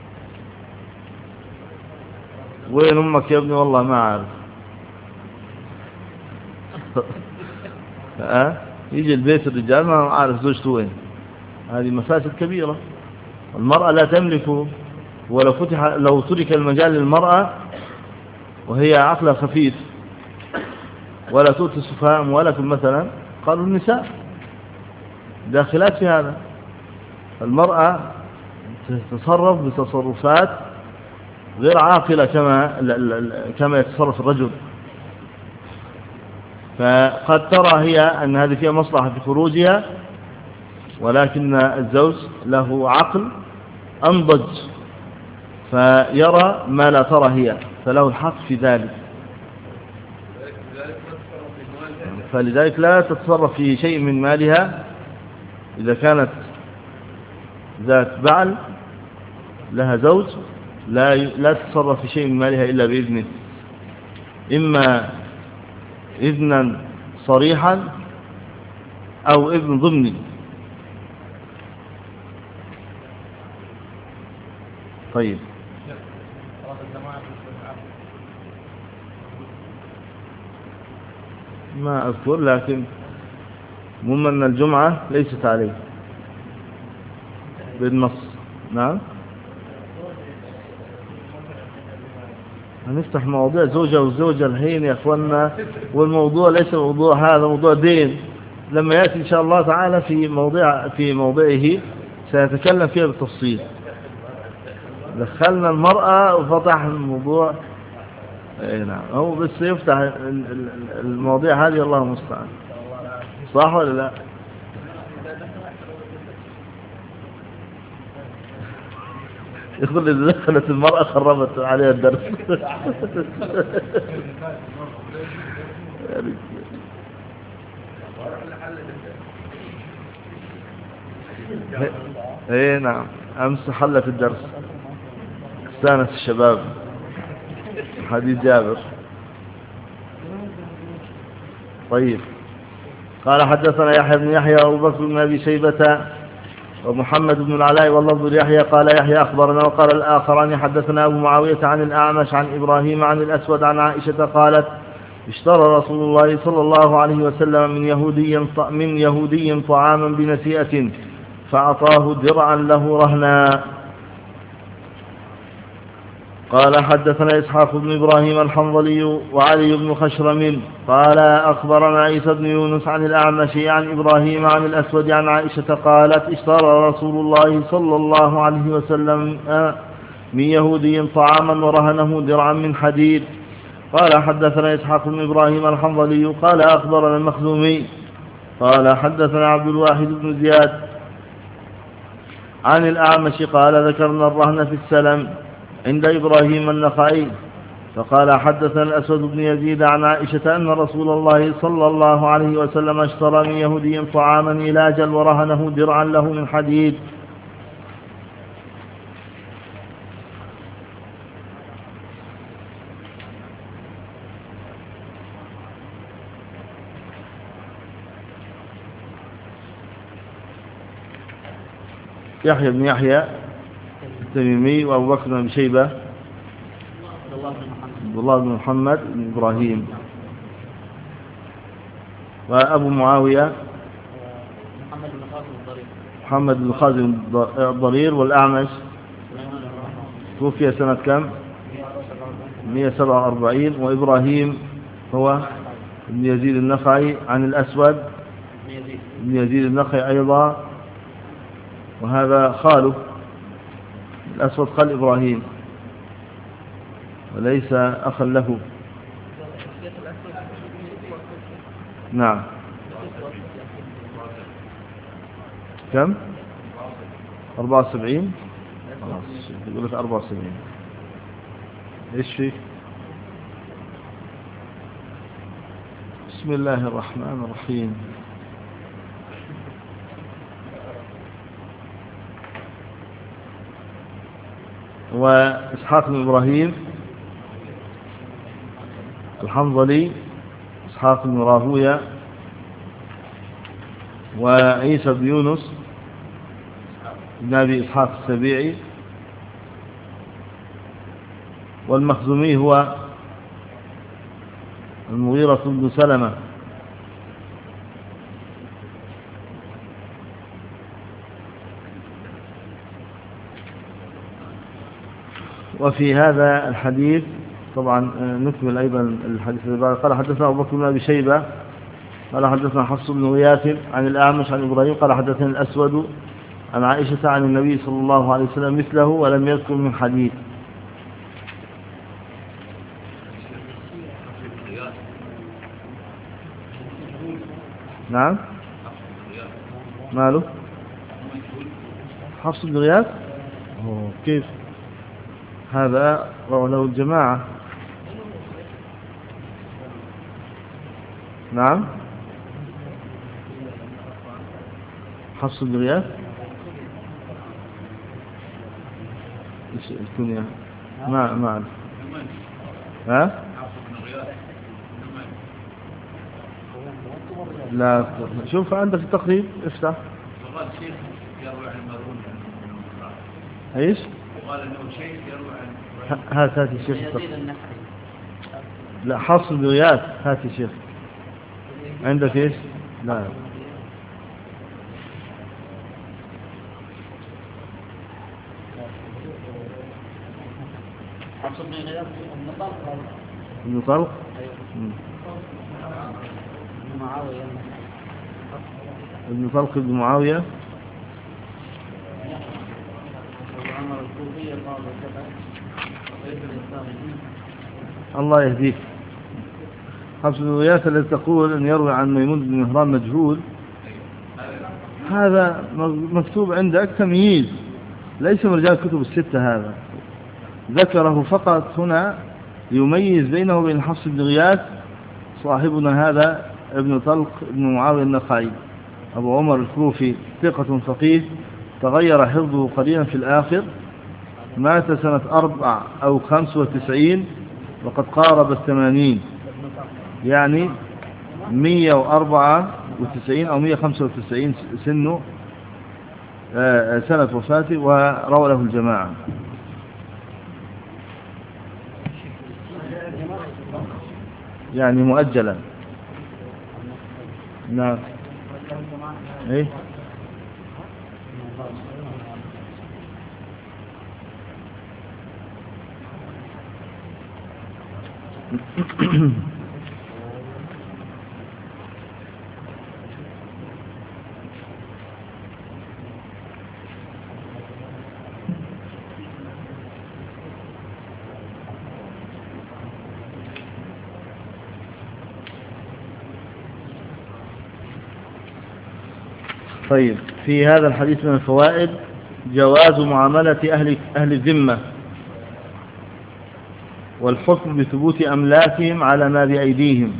A: وين أمك يا ابني؟ والله ما عارف. أه؟ يجي البيت الرجال ما عارف زوجته وين. هذه مفاسد كبيرة. المرأة لا تملك، ولو فتح لو ترك المجال للمرأة وهي عقلها خفيف ولا تؤتي السفهاء أموالكم مثلا، قالوا النساء داخلات في هذا. المرأة تتصرف بتصرفات غير عاقلة كما كما يتصرف الرجل. فقد ترى هي أن هذه فيها مصلحة في خروجها، ولكن الزوج له عقل أنضج فيرى ما لا ترى هي، فله الحق في ذلك. فلذلك لا تتصرف في شيء من مالها إذا كانت ذات بعل لها زوج، لا لا تتصرف في شيء من مالها إلا بإذنه، إما إذنا صريحا أو إذن ضمني. طيب ما أذكر، لكن مهم أن الجمعة ليست عليه بالنص. نعم، هنفتح مواضيع زوجة والزوجة الحين يا أخوانا، والموضوع ليس موضوع هذا، موضوع دين. لما يأتي إن شاء الله تعالى في موضع في موضعه سنتكلم فيها بالتفصيل. دخلنا المرأة وفتح الموضوع. اي نعم، هو بس يفتح المواضيع هذه، الله المستعان. صح ولا لا؟ يقول إذا دخلت المرأة خربت عليها الدرس. اي نعم، أمس حلت الدرس، استانس الشباب. حديث جابر. طيب، قال حدثنا يحيى بن يحيى وأبو بكر بن أبي شيبة ومحمد بن العلاء واللفظ ليحيى قال يحيى أخبرنا، وقال الآخران حدثنا أبو معاوية عن الأعمش عن إبراهيم عن الأسود عن عائشة قالت اشترى رسول الله صلى الله عليه وسلم من يهودي من يهودي طعاما بنسيئة فأعطاه درعا له رهنا. قال حدثنا إسحاق بن إبراهيم الحنظلي وعلي بن خشرم قال أخبرنا عيسى بن يونس عن الأعمش عن إبراهيم عن الأسود عن عائشة قالت اشترى رسول الله صلى الله عليه وسلم من يهودي طعاما ورهنه درعا من حديد. قال حدثنا إسحاق بن إبراهيم الحنظلي قال أخبرنا المخزومي قال حدثنا عبد الواحد بن زياد عن الأعمش قال ذكرنا الرهن في السلم عند إبراهيم النخعي. فقال حدثنا الأسود بن يزيد عن عائشة أن رسول الله صلى الله عليه وسلم اشترى من يهودي طعاما إلاجا ورهنه درعا له من حديد. يحيى بن يحيى التميمي وأبو بكر بن شيبة عبد الله بن محمد بن إبراهيم وأبو معاوية محمد بن خازم الضرير والأعمش توفي سنة كم؟ مئة وسبعة وأربعين. وإبراهيم هو ابن يزيد النخعي عن الأسود ابن يزيد النخعي أيضا، وهذا خاله الأسود خال إبراهيم وليس أخا له. نعم، كم؟ أربعة وسبعين. يقول لك أربعة وسبعين. إيش فيه؟ بسم الله الرحمن الرحيم. وإسحاق بن إبراهيم الحنظلي إسحاق بن راهوية وعيسى بن يونس بن أبي إسحاق السبيعي. والمخزومي هو المغيرة بن سلمة وفي هذا الحديث طبعا نكمل أيضا الحديث اللي بعد. قال حدثنا أبو بكر بن أبي شيبة قال حدثنا حفص بن غياث عن الأعمش عن إبراهيم قال حدثنا الأسود عن عائشة عن النبي صلى الله عليه وسلم مثله ولم يذكر من حديث. نعم ماله حفص بن غياث كيف هذا رواه له الجماعة. نعم حفص بن غياث ايش الكنية ما ما أعرف. ها لا شوف عندك التقريب افتح.
D: وقال شيخ يروي عن مارون
A: ايش
D: وقال انه شيخ يروي عن
A: هات هات الشيخ التقريب. لا حفص بن غياث هات الشيخ عندك ايش لا ابن طلق ابن طلق بن معاوية الله يهديك. حفص بن غياث الذي تقول أن يروي عن ميمون بن مهران مجهول هذا مكتوب عندك تمييز ليس من رجال الكتب الستة. هذا ذكره فقط هنا يميز بينه وبين حفص بن غياث صاحبنا هذا ابن طلق بن معاوية النخعي أبو عمر الكوفي ثقة فقيه تغير حفظه قليلا في الآخر مات سنة أربع أو خمس وتسعين وقد قارب الثمانين يعني مية وأربعة وتسعين أو مية وخمسة وتسعين سنه سنة وفاته وروى له الجماعة. يعني مؤجلا. نعم ايه طيب في هذا الحديث من الفوائد جواز معاملة أهل أهل الذمة والحكم بثبوت أملاكهم على ما بأيديهم.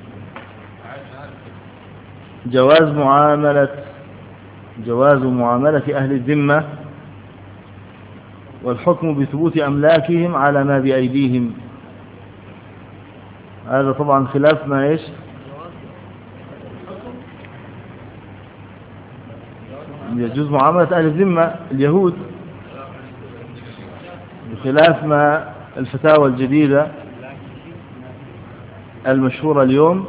A: جواز معاملة جواز معاملة أهل الذمة والحكم بثبوت أملاكهم على ما بأيديهم. هذا طبعا خلاف ما إيش يجوز معاملة أهل الذمة اليهود بخلاف ما الفتاوى الجديدة المشهورة اليوم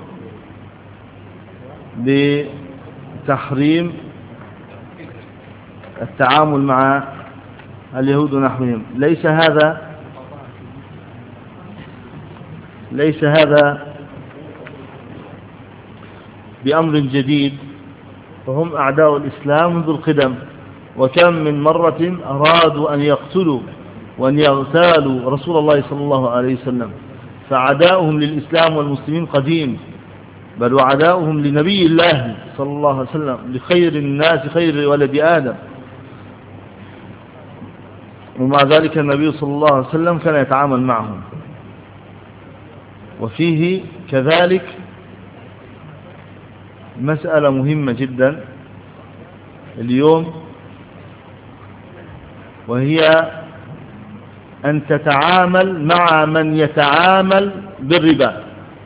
A: بتحريم التعامل مع اليهود ونحوهم. ليس هذا ليس هذا بأمر جديد فهم أعداء الإسلام منذ القدم وكم من مرة أرادوا أن يقتلوا وأن يغتالوا رسول الله صلى الله عليه وسلم فعداؤهم للإسلام والمسلمين قديم بل وعداؤهم لنبي الله صلى الله عليه وسلم لخير الناس خير ولد آدم. ومع ذلك النبي صلى الله عليه وسلم كان يتعامل معهم. وفيه كذلك مسألة مهمة جدا اليوم وهي أن تتعامل مع من يتعامل بالربا.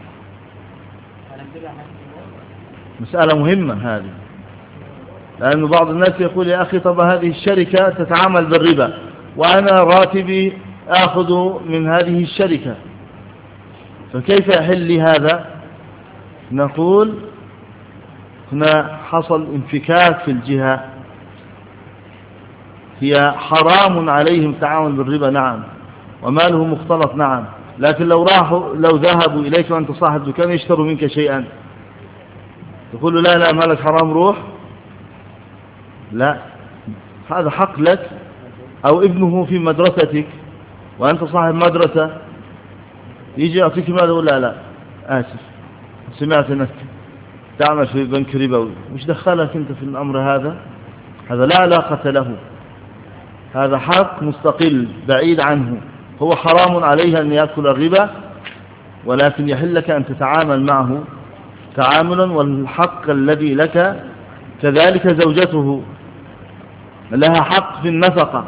A: مسألة مهمة هذه لأن بعض الناس يقول يا أخي طب هذه الشركة تتعامل بالربا وأنا راتبي آخذ من هذه الشركة فكيف يحل لي هذا؟ نقول هنا حصل انفكاك في الجهة هي حرام عليهم تعامل بالربا نعم وماله مختلط نعم، لكن لو راحوا لو ذهبوا إليك وأنت صاحب دكان يشتروا منك شيئا تقول له لا لا مالك حرام روح، لا، هذا حق لك. أو ابنه في مدرستك وأنت صاحب مدرسة يجي يعطيك مال يقول لا لا آسف سمعت أنك تعمل في بنك ربوي، مش دخلك أنت في الأمر هذا، هذا لا علاقة له، هذا حق مستقل بعيد عنه، هو حرام عليه أن يأكل الربا، ولكن يحل لك أن تتعامل معه تعاملا. والحق الذي لك كذلك زوجته لها حق في النفقة،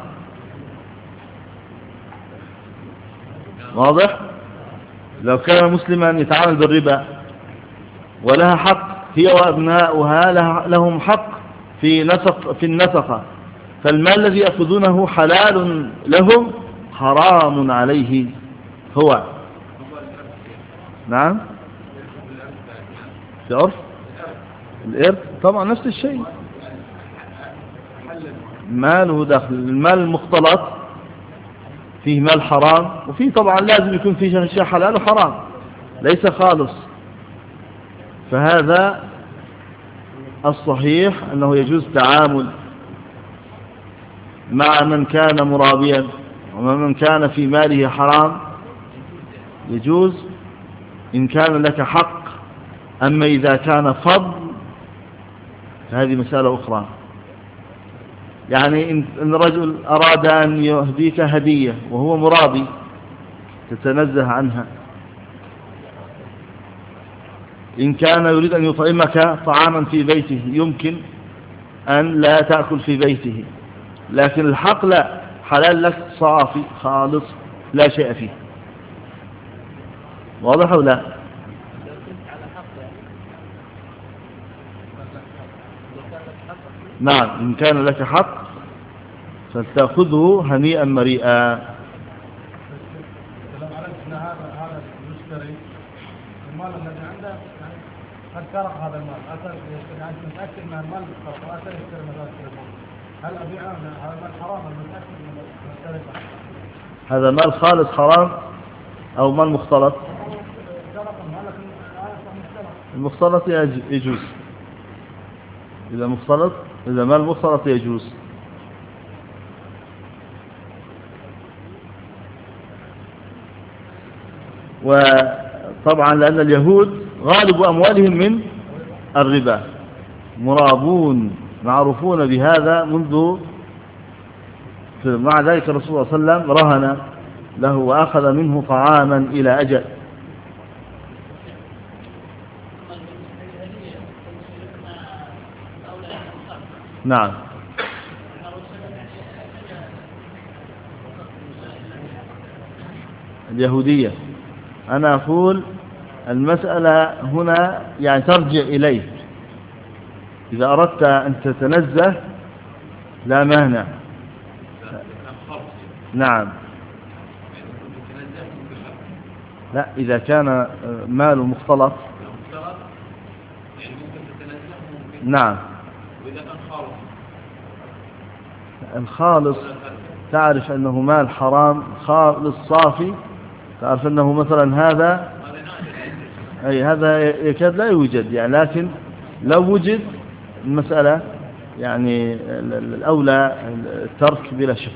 A: واضح؟ لو كان مسلما يتعامل بالربا ولها حق هي وأبناؤها لهم حق في نفق في النفقة، فالمال الذي يأخذونه حلال لهم حرام عليه هو. نعم في عرف الإرث طبعا نفس الشيء، ماله داخل المال المختلط فيه مال حرام، وفيه طبعا لازم يكون فيه شيء حلال وحرام ليس خالص. فهذا الصحيح أنه يجوز التعامل مع من كان مرابيا ومن كان في ماله حرام، يجوز إن كان لك حق. أما إذا كان فضل فهذه مسألة أخرى. يعني إن رجل أراد أن يهديك هدية وهو مرابي تتنزه عنها، إن كان يريد أن يطعمك طعاما في بيته يمكن أن لا تأكل في بيته، لكن الحق لا، حلال لك صافي خالص لا شيء فيه. واضح أو لا؟ نعم إن كان لك حق فلتأخذه هنيئا مريئا.
C: لو عرفت ان هذا هذا المشتري المال الذي عنده يعني قد سرق هذا المال، أثر يعني متأكد من المال سرق وأثر يشتري مثلا التليفون، هل أبيعه؟ هذا المال حرام المتأكد من السرقة؟
A: هذا مال خالص حرام أو مال مختلط؟ المختلط يجوز، إذا مختلط إذا مال مختلط يجوز. وطبعا لأن اليهود غالب أموالهم من الربا، مرابون معروفون بهذا منذ، مع ذلك الرسول صلى الله عليه وسلم رهن له وأخذ منه طعاما إلى أجل. نعم اليهودية، أنا أقول المسألة هنا يعني ترجع إليه، إذا أردت أن تتنزه لا مانع. نعم لا إذا كان مال مختلط نعم. الخالص تعرف أنه مال حرام خالص صافي، تعرف أنه مثلا هذا أي هذا يكاد لا يوجد يعني، لكن لو وجد المسألة يعني الأولى الترك بلا شك.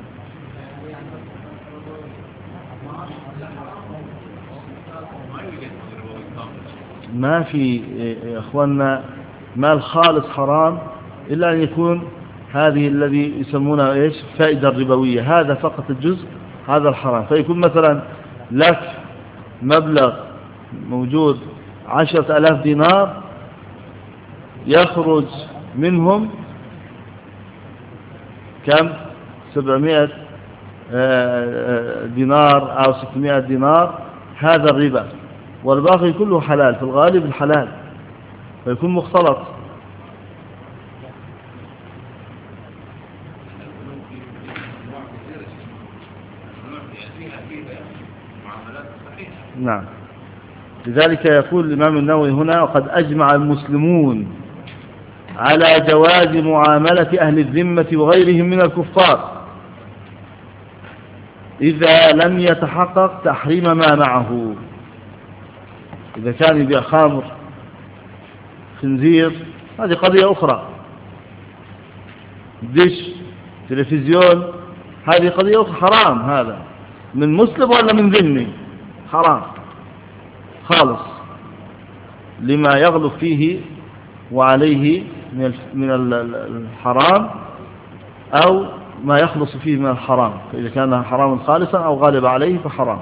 A: ما في يا أخواننا مال خالص حرام إلا أن يكون هذه الذي يسمونها إيش فائدة الربوية، هذا فقط الجزء هذا الحرام. فيكون مثلا لك مبلغ موجود عشرة ألاف دينار يخرج منهم كم سبعمائة دينار أو ستمائة دينار، هذا الربا، والباقي كله حلال في الغالب الحلال، فيكون مختلط. نعم لذلك يقول الإمام النووي هنا: وقد أجمع المسلمون على جواز معاملة أهل الذمة وغيرهم من الكفار إذا لم يتحقق تحريم ما معه. إذا كان يبيع خمر، خنزير، هذه قضية أخرى. دش، تلفزيون، هذه قضية أخرى. حرام هذا، من مسلم ولا من ذمي، حرام خالص، لما يغلب فيه وعليه من الحرام أو ما يخلص فيه من الحرام. فإذا كان حرام خالصا أو غالب عليه فحرام.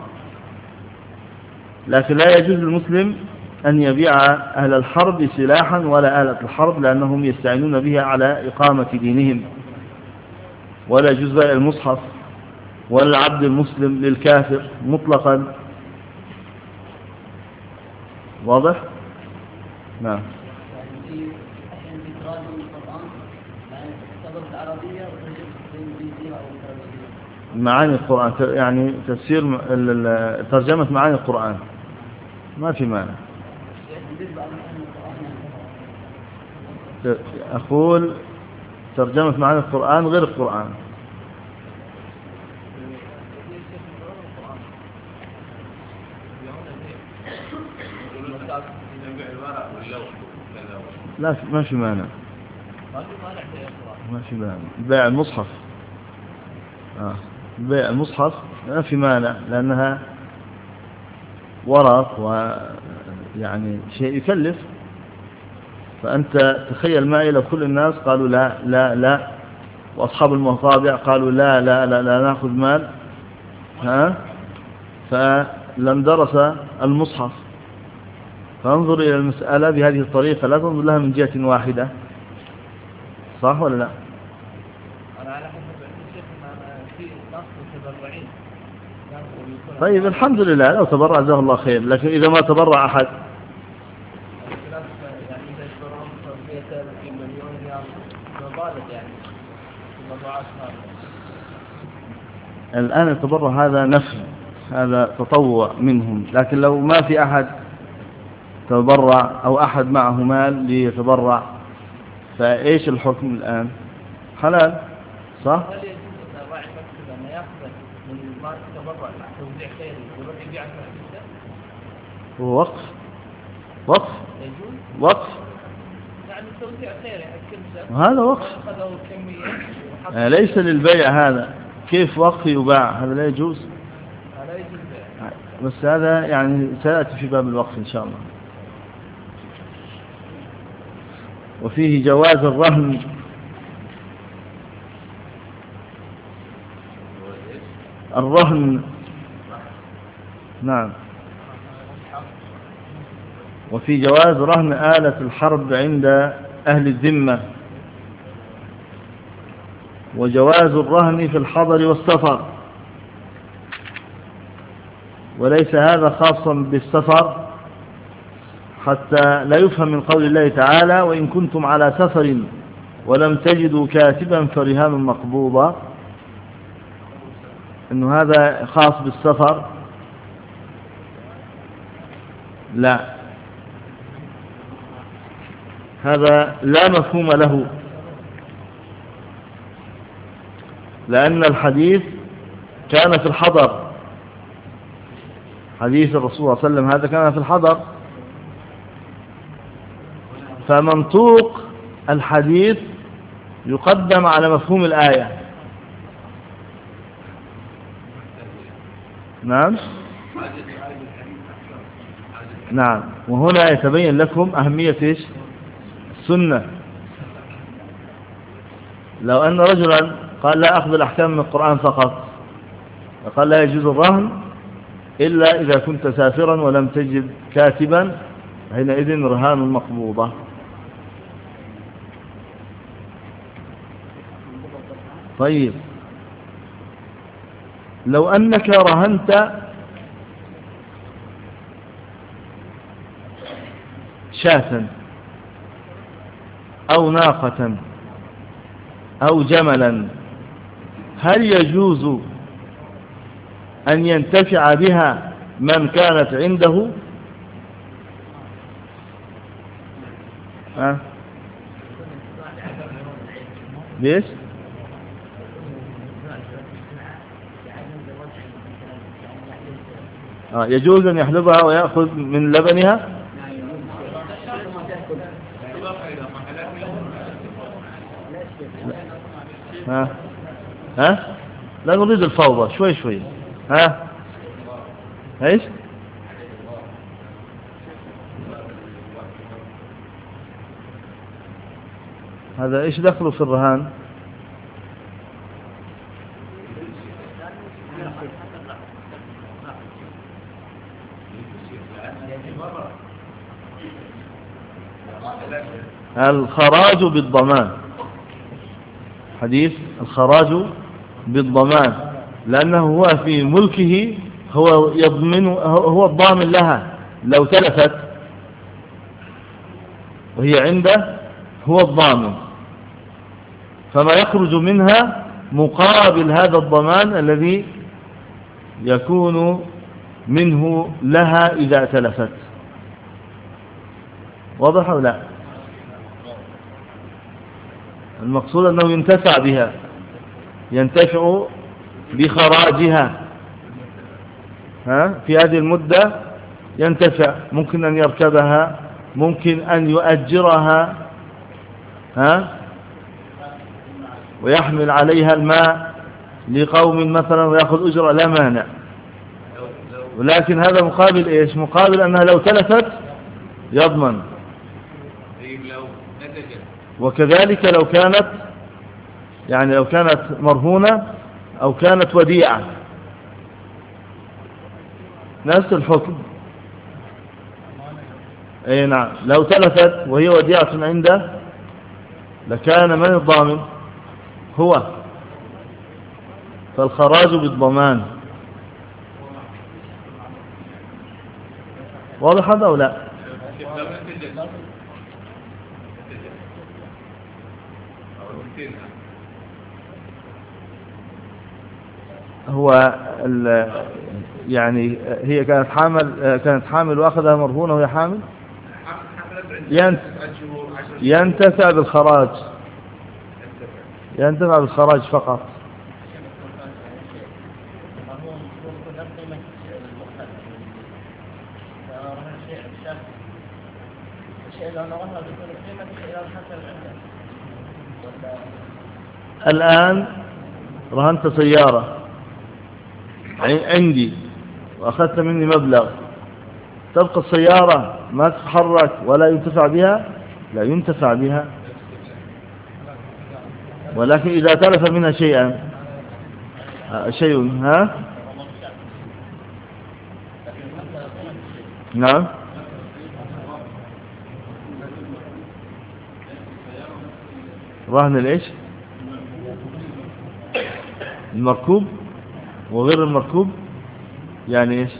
A: لكن لا يجوز للمسلم أن يبيع أهل الحرب سلاحا ولا آلة الحرب، لأنهم يستعينون بها على إقامة دينهم. ولا يجوز بيع المصحف ولا العبد المسلم للكافر مطلقا. واضح؟ نعم. معاني القرآن، يعني تفسير ترجمة معاني القرآن ما في معنى. أقول ترجمة معاني القرآن غير القرآن. لا ما في معنى، ما في معنى. بيع المصحف آه. بيع المصحف ما في مانع، لأنها ورق ويعني شيء يكلف. فأنت تخيل معي لو كل الناس قالوا لا لا لا، وأصحاب المطابع قالوا لا لا لا, لا نأخذ مال، ها، فلم درس المصحف. فانظر إلى المسألة بهذه الطريقة، لا تنظر لها من جهة واحدة. صح ولا لا؟ طيب الحمد لله، لو تبرع جزاه الله خير. لكن إذا ما تبرع أحد، الآن التبرع هذا نفل، هذا تطوع منهم. لكن لو ما في أحد تبرع أو أحد معه مال ليتبرع، فإيش الحكم الآن؟ حلال، صح؟ هو وقف، وقف وقف هذا وقف، ليس للبيع. هذا كيف وقف يباع؟ هذا لا يجوز. بس هذا يعني سيأتي في باب الوقف إن شاء الله. وفيه جواز الرهن. الرهن نعم. وفي جواز رهن آلة الحرب عند أهل الذمة، وجواز الرهن في الحضر والسفر. وليس هذا خاصا بالسفر، حتى لا يفهم من قول الله تعالى: وإن كنتم على سفر ولم تجدوا كاتبا فرهان مقبوضة، إنه هذا خاص بالسفر. لا، هذا لا مفهوم له، لأن الحديث كان في الحضر. حديث الرسول صلى الله عليه وسلم هذا كان في الحضر، فمنطوق الحديث يقدم على مفهوم الآية. نعم نعم. وهنا يتبين لكم أهمية إيش؟ السنة. لو أن رجلا قال لا أخذ الأحكام من القرآن فقط، وقال لا يجوز الرهن إلا إذا كنت سافرا ولم تجد كاتبا، حينئذ رهان مقبوضة. طيب، لو أنك رهنت شاة أو ناقة أو جملا، هل يجوز أن ينتفع بها من كانت عنده؟ ها؟ ليش؟ آه يجوز أن يحلبها ويأخذ من لبنها. ها ها لا نريد الفوضى، شوي شوي. ها ايش؟ هذا ايش دخله في الرهان؟ الخراج بالضمان، حديث الخراج بالضمان، لأنه هو في ملكه، هو يضمن، هو الضامن لها لو تلفت وهي عنده، هو الضامن، فما يخرج منها مقابل هذا الضمان الذي يكون منه لها إذا تلفت. واضح أو لا؟ المقصود أنه ينتفع بها، ينتفع بخراجها. ها في هذه المدة ينتفع، ممكن أن يركبها، ممكن أن يؤجرها، ها ويحمل عليها الماء لقوم مثلا ويأخذ أجرة، لا مانع. ولكن هذا مقابل إيش؟ مقابل أنها لو تلفت يضمن. وكذلك لو كانت، يعني لو كانت مرهونة أو كانت وديعة، نفس الحكم. أي نعم، لو تلفت وهي وديعة عنده لكان من الضامن؟ هو. فالخراج بالضمان. واضح هذا أو لا؟ هو يعني هي كانت حامل، كانت حامل واخذها مرهونة وهي حامل، ينتفع بالخراج، ينتفع بالخراج فقط. الآن رهنت سيارة عندي وأخذت مني مبلغ، تبقى السيارة ما تتحرك ولا ينتفع بها؟ لا ينتفع بها، ولكن إذا تلف منها شيئا شيء ها نعم رهن الإيش؟ المركوب وغير المركوب، يعني إيش؟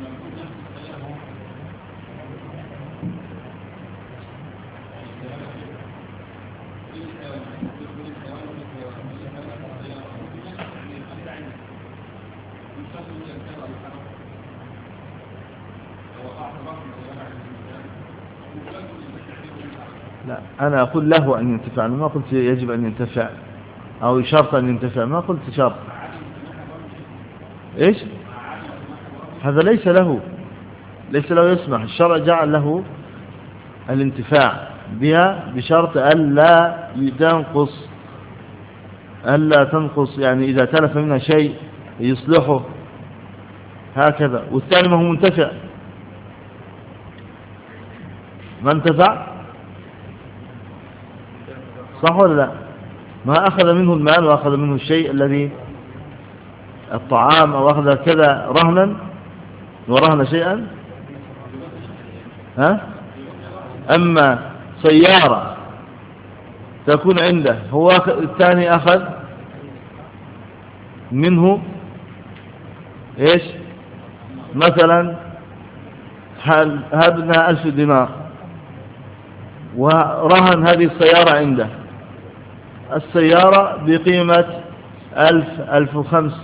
A: لا أنا أقول له أن ينتفع، ما قلت يجب أن ينتفع أو شرط أن ينتفع، ما قلت شرط. إيش؟ هذا ليس له، ليس له يسمح. الشرع جعل له الانتفاع بها بشرط ألا تنقص، ألا تنقص، يعني إذا تلف منها شيء يصلحه هكذا. والثاني ما هو منتفع، ما انتفع، صح ولا لا؟ ما أخذ منه المال وأخذ منه الشيء الذي الطعام، أو أخذ كذا رهنا ورهن شيئا. ها؟ أما سيارة تكون عنده، هو الثاني أخذ منه إيش؟ مثلا هذا ألف دينار، ورهن هذه السيارة عنده، السيارة بقيمة ألف ألف وخمس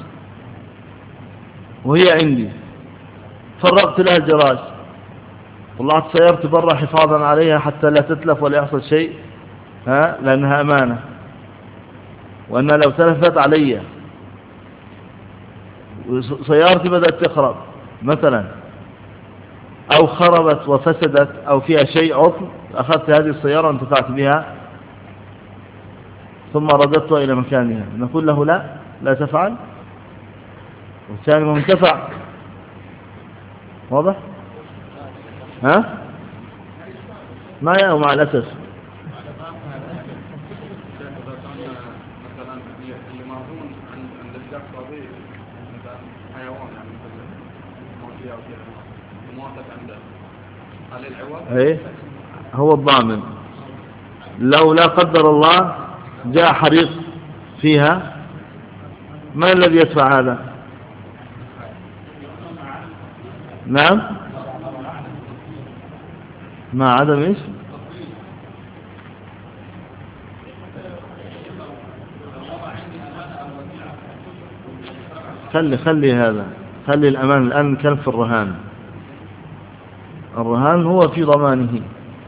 A: وهي عندي، فرقت لها الجراج، طلعت سيارتي برا حفاظا عليها حتى لا تتلف ولا يحصل شيء، ها، لأنها أمانة، وأنها لو تلفت علي سيارتي بدأت تخرب مثلا، أو خربت وفسدت أو فيها شيء عطل، أخذت هذه السيارة وانتفعت بها ثم رددتها إلى مكانها، نقول له لا لا تفعل، والثاني منتفع. واضح؟ ها؟ ما يأو مع الأسف. ايه هو الضامن، لو لا قدر الله جاء حريق فيها ما الذي يدفع هذا؟ نعم، مع عدم ايش؟ خلي خلي هذا، خلي الأمان الآن كان في الرهان. الرهان هو في ضمانه.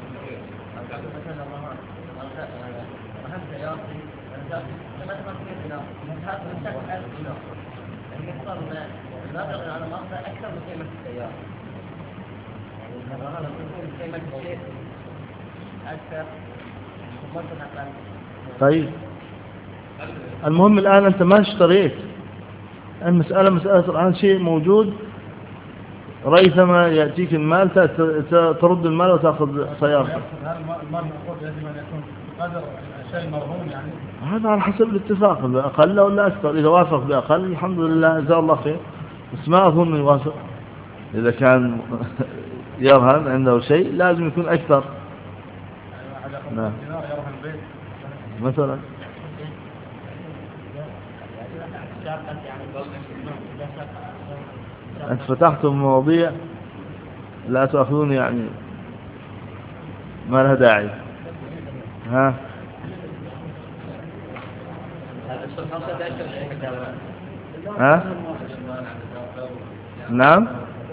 A: طيب المهم الآن أنت ما اشتريت، المسألة مسألة الآن شيء موجود، ريثما يأتيك المال ترد المال وتأخذ سيارتك.
C: هل المال المأخوذ يجب أن يكون قدر شيء مرهون يعني؟
A: هذا على حسب الاتفاق، بأقل ولا أكثر. إذا وافق بأقل الحمد لله جزاه الله خير، بس ما أظن يوافق. إذا كان يرهن عنده شيء لازم يكون أكثر. نعم مثلا. أنت فتحتم مواضيع لا تأخذون يعني ما لها داعي. ها ها نعم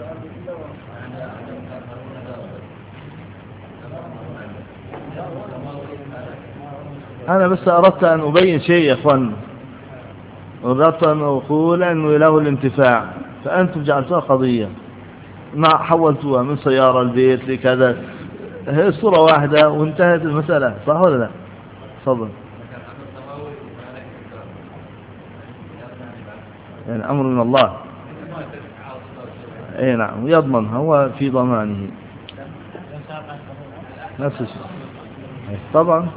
A: أنا بس أردت أن أبين شيء يا أخوان، أردت أن أقول أنه له الانتفاع، فأنتم جعلتوها قضية ما حولتوها من سيارة البيت لكذا، هي صورة واحدة وانتهت المسألة، صح ولا لا؟ تفضل. يعني أمر من الله. اي نعم، يضمن، هو في ضمانه نفس الشيء طبعا.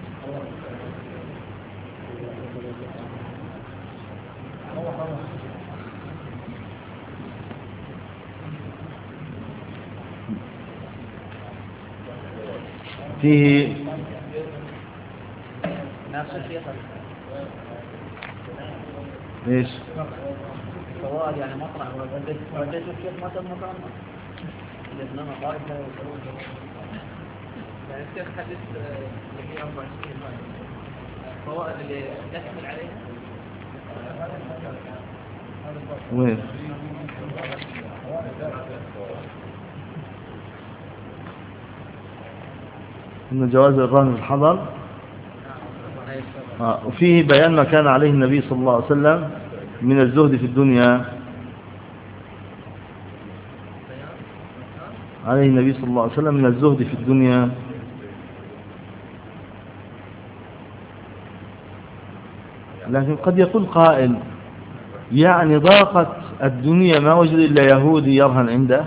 A: فيه ايش
B: فوائد يعني مطرح وديت الشيخ ما تم مطعم لأننا قائد يعني الشيخ حدث اللي هي أربع سنين فوائد اللي تحمل عليها
A: وين إن جواز الرهن في الحضر. آه. وفيه بيان ما كان عليه النبي صلى الله عليه وسلم من الزهد في الدنيا. عليه النبي صلى الله عليه وسلم من الزهد في الدنيا. لكن قد يقول قائل يعني ضاقت الدنيا ما وجد إلا يهودي يرهن عنده.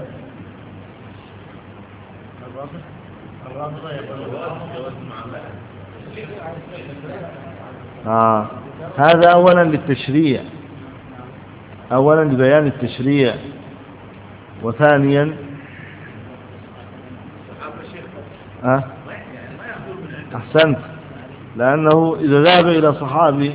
A: آه. هذا أولا للتشريع، أولا لبيان التشريع، وثانيا آه. أحسنت، لأنه إذا ذهب إلى صحابي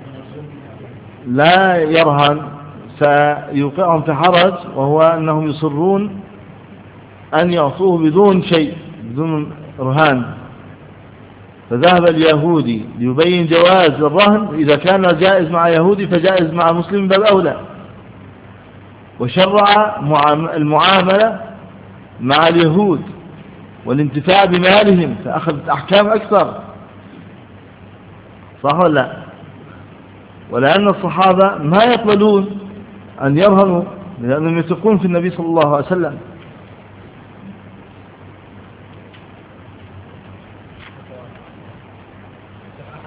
A: لا يرهن سيوقعهم في حرج، وهو أنهم يصرون أن يعطوه بدون شيء، بدون رهان. فذهب اليهودي ليبين جواز الرهن، إذا كان جائز مع يهودي فجائز مع مسلم بل أولى، وشرع المعاملة مع اليهود والانتفاع بمالهم، فأخذت أحكام أكثر، صح ولا لا؟ ولأن الصحابة ما يقبلون أن يرهنوا، لأنهم يثقون في النبي صلى الله عليه وسلم.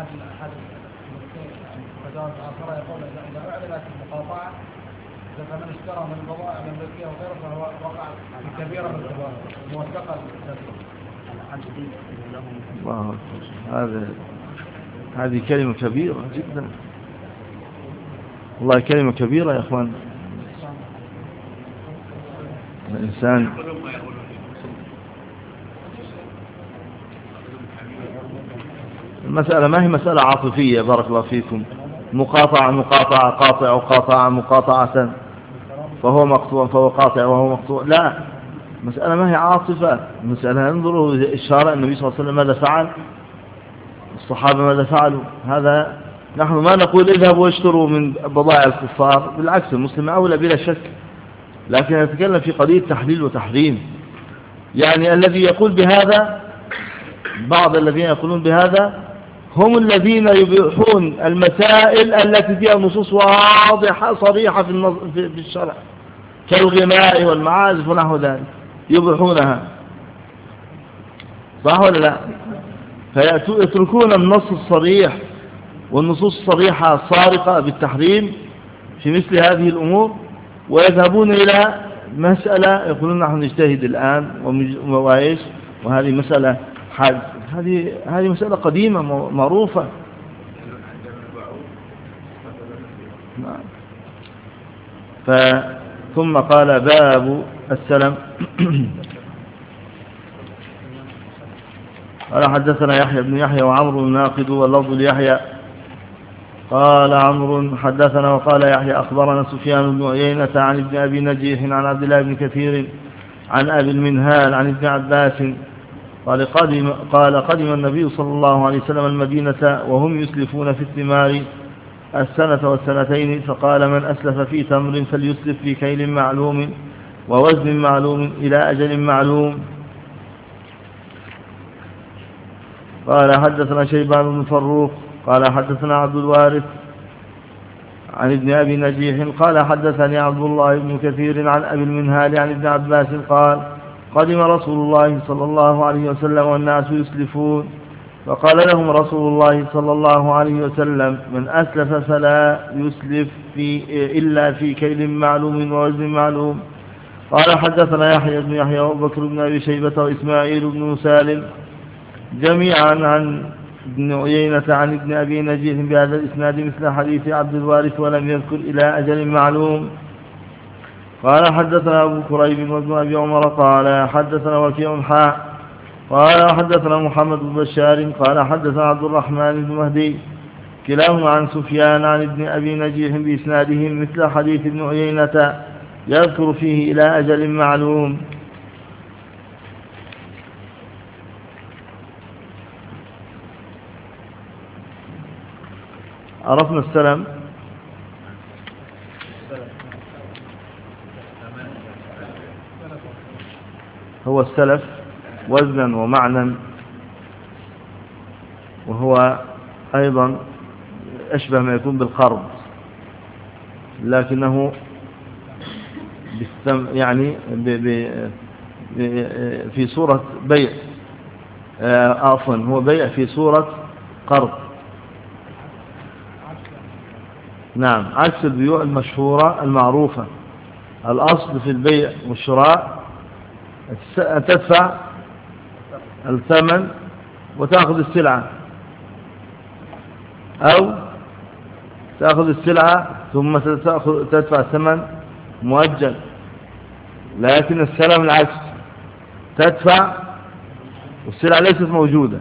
C: أحد أحد وزارة الآخرة يقول إذا إذا أعلنت المقاطعة إذا فمن اشترى من البضائع الأمريكية وغيره فهو وقع في كبيرة من الكبائر موثقة
A: الله هذا هذه كلمة كبيرة جدا، والله كلمة كبيرة يا أخوان. الإنسان المسألة ما هي مسألة عاطفية، بارك الله فيكم، مقاطعة مقاطعة قاطع وقاطعة مقاطعة فهو مقطوع فهو قاطع وهو مقطوع، لا، مسألة ما هي عاطفة، مسألة انظروا إشارة النبي صلى الله عليه وسلم ماذا فعل، الصحابة ماذا فعلوا. هذا نحن ما نقول اذهبوا واشتروا من بضائع الكفار، بالعكس المسلم أولى بلا شك، لكن نتكلم في قضية تحليل وتحريم. يعني الذي يقول بهذا، بعض الذين يقولون بهذا هم الذين يبيحون المسائل التي فيها نصوص واضحة صريحة في في الشرع كالغناء والمعازف ونحو ذلك، يبيحونها، صح ولا لا؟ فيتركون النص الصريح والنصوص الصريحة الصارقة بالتحريم في مثل هذه الأمور، ويذهبون إلى مسألة يقولون نحن نجتهد الآن ومواعيش، وهذه مسألة حد، هذه هذه مسألة قديمة معروفة. ثم قال باب السلم. قال حدثنا يحيى بن يحيى وعمرو الناقد واللفظ ليحيى قال عمرو حدثنا وقال يحيى أخبرنا سفيان بن عيينة عن ابن أبي نجيح عن عبد الله بن كثير عن أبي المنهال عن ابن عباس قال قدم, قال قدم النبي صلى الله عليه وسلم المدينة وهم يسلفون في الثمار السنة والسنتين، فقال من أسلف في تمر فليسلف في كيل معلوم ووزن معلوم إلى أجل معلوم. قال حدثنا شيبان بن فروخ قال حدثنا عبد الوارث عن ابن أبي نجيح قال حدثني عبد الله بن كثير عن أبي المنهال عن ابن عباس قال قدم رسول الله صلى الله عليه وسلم والناس يسلفون، فقال لهم رسول الله صلى الله عليه وسلم من أسلف فلا يسلف في إلا في كيل معلوم ووزن معلوم. قال حدثنا يحيى بن يحيى وبكر بن أبي شيبة وإسماعيل بن سالم جميعا عن ابن عيينة عن ابن أبي نجيح بهذا الإسناد مثل حديث عبد الوارث ولم يذكر إلى أجل معلوم. قال حدثنا أبو كريب وابن أبي عمر قال حدثنا وكيع حاء قال حدثنا محمد بن بشار قال حدثنا عبد الرحمن بن مهدي كلاهما عن سفيان عن ابن أبي نجيح بإسنادهم مثل حديث ابن عيينة يذكر فيه إلى أجل معلوم. عرفنا السلام. هو السلف وزنا ومعنى، وهو أيضا أشبه ما يكون بالقرض، لكنه يعني في صورة بيع، عفوا هو بيع في صورة قرض. نعم، عكس البيوع المشهورة المعروفة. الأصل في البيع والشراء أن تدفع الثمن وتأخذ السلعة، أو تأخذ السلعة ثم تدفع الثمن مؤجل. لكن السلام العكس، تدفع والسلعة ليست موجودة،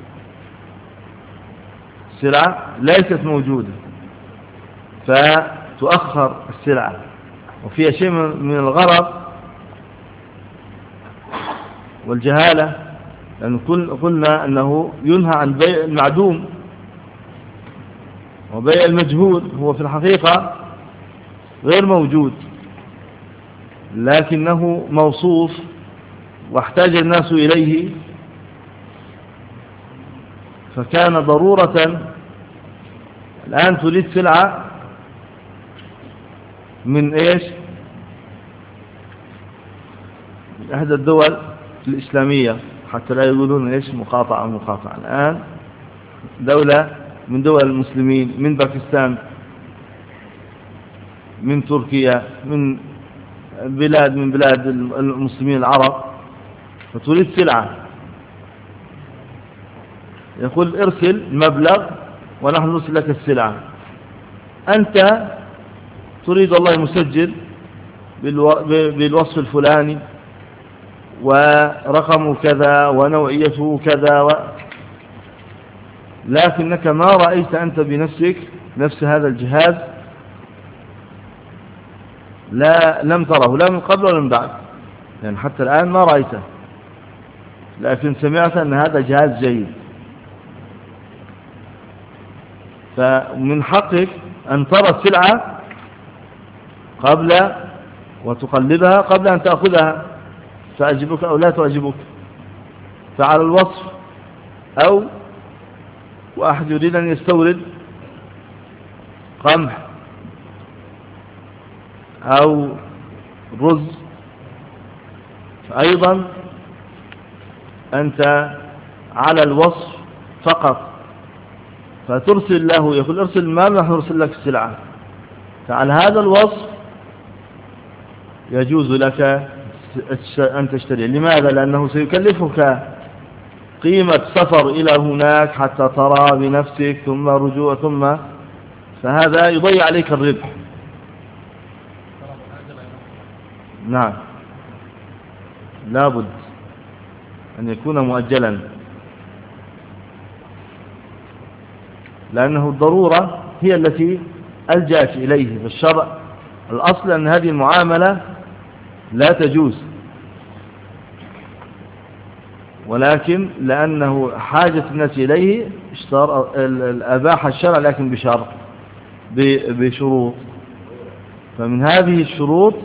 A: السلعة ليست موجودة فتؤخر السلعة، وفيها شيء من الغرض والجهالة، لأن قلنا أنه ينهى عن بيع المعدوم، وبيع المجهول هو في الحقيقة غير موجود لكنه موصوف واحتاج الناس إليه، فكان ضرورة. الآن تريد سلعة من إيش؟ من أحد الدول الإسلامية، حتى لا يقولون إيش مقاطعة مقاطعة. الآن دولة من دول المسلمين، من باكستان، من تركيا، من بلاد من بلاد المسلمين العرب، فتريد سلعة، يقول ارسل مبلغ ونحن نرسل لك السلعة. أنت تريد والله مسجل بالوصف الفلاني ورقمه كذا ونوعيته كذا و... لكنك ما رأيت أنت بنفسك نفس هذا الجهاز، لا لم تره لا من قبل ولا من بعد، يعني حتى الآن ما رأيته، لكن سمعت أن هذا جهاز جيد. فمن حقك أن ترى السلعة قبل وتقلبها قبل أن تأخذها، تعجبك أو لا تعجبك، فعلى الوصف. أو واحد يريد أن يستورد قمح أو رز، فأيضا أنت على الوصف فقط، فترسل له، يقول ارسل المال ونحن نرسل لك السلعة، فعلى هذا الوصف يجوز لك أن تشتري. لماذا؟ لأنه سيكلفك قيمة سفر إلى هناك حتى ترى بنفسك ثم رجوع ثم، فهذا يضيع عليك الربح. نعم، لابد أن يكون مؤجلا، لأنه الضرورة هي التي ألجأت إليه. في الشرع الأصل أن هذه المعاملة لا تجوز، ولكن لأنه حاجة الناس إليه أباح الشرع، لكن بشرط بشروط. فمن هذه الشروط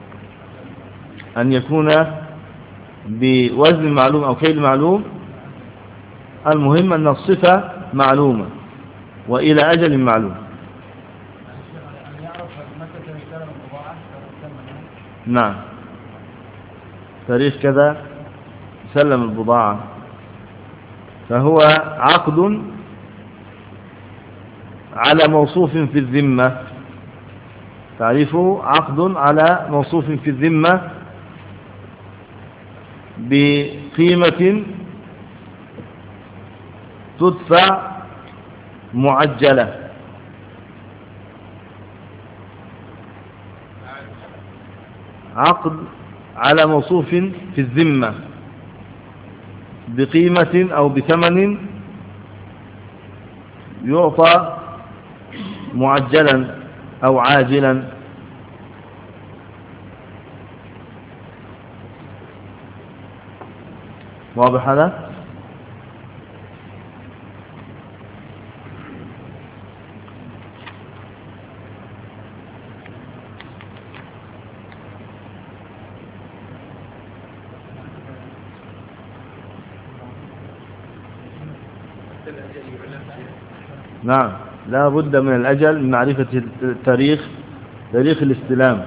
A: أن يكون بوزن معلوم أو كيل معلوم، المهم أن الصفة معلومة وإلى أجل معلوم. نعم، تاريخ كذا سلم البضاعة، فهو عقد على موصوف في الذمة، تعريفه عقد على موصوف في الذمة بقيمة تدفع معجلة. عقد على موصوف في الذمة بقيمة أو بثمن يعطى معجلا أو عاجلا. واضح هذا؟ نعم، لا بد من الأجل، من معرفة التاريخ، تاريخ الاستلام.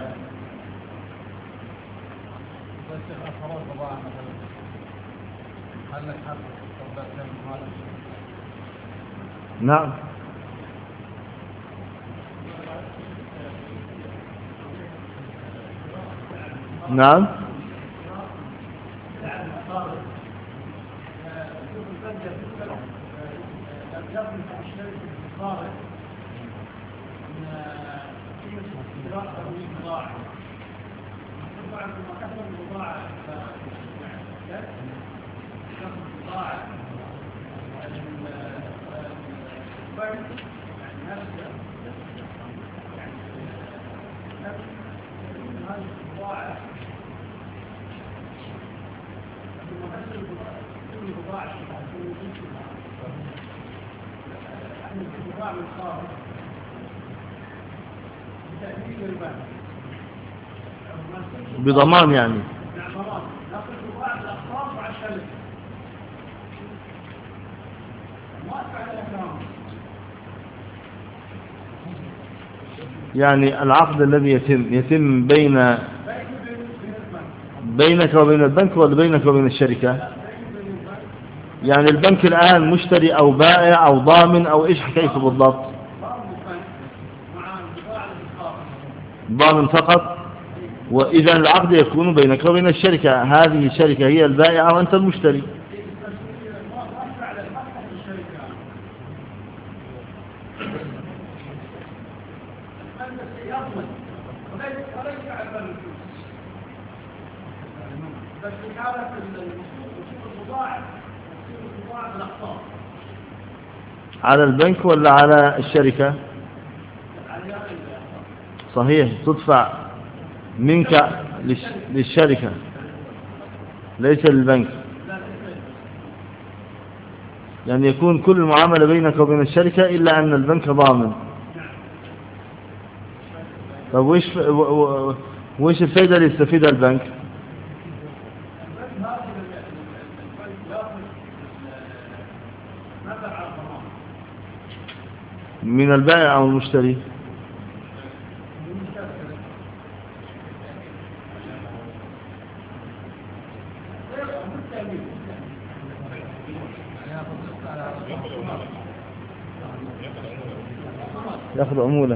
A: نعم، نعم، بضمان يعني. يعني العقد الذي يتم يتم بين بينك وبين البنك ولا بينك وبين الشركة؟ يعني البنك الآن مشتري أو بائع أو ضامن أو إيش حكايته بالضبط؟ ضامن فقط. وإذا العقد يكون بينك وبين الشركة، هذه الشركة هي البائعة وأنت المشتري. على البنك ولا على الشركة؟ صحيح، تدفع منك للشركة ليس للبنك، يعني يكون كل المعاملة بينك وبين الشركة إلا أن البنك ضامن. طب وإيش وإيش الفائدة اللي يستفيدها البنك؟ من البائع أو المشتري؟ يأخذ عمولة.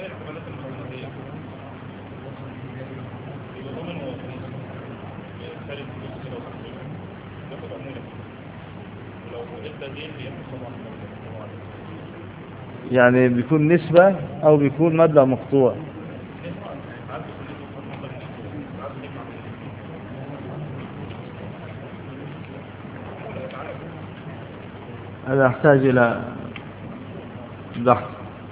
A: يعني بيكون نسبة أو بيكون مبلغ مقطوع؟ هذا يحتاج إلى بحث.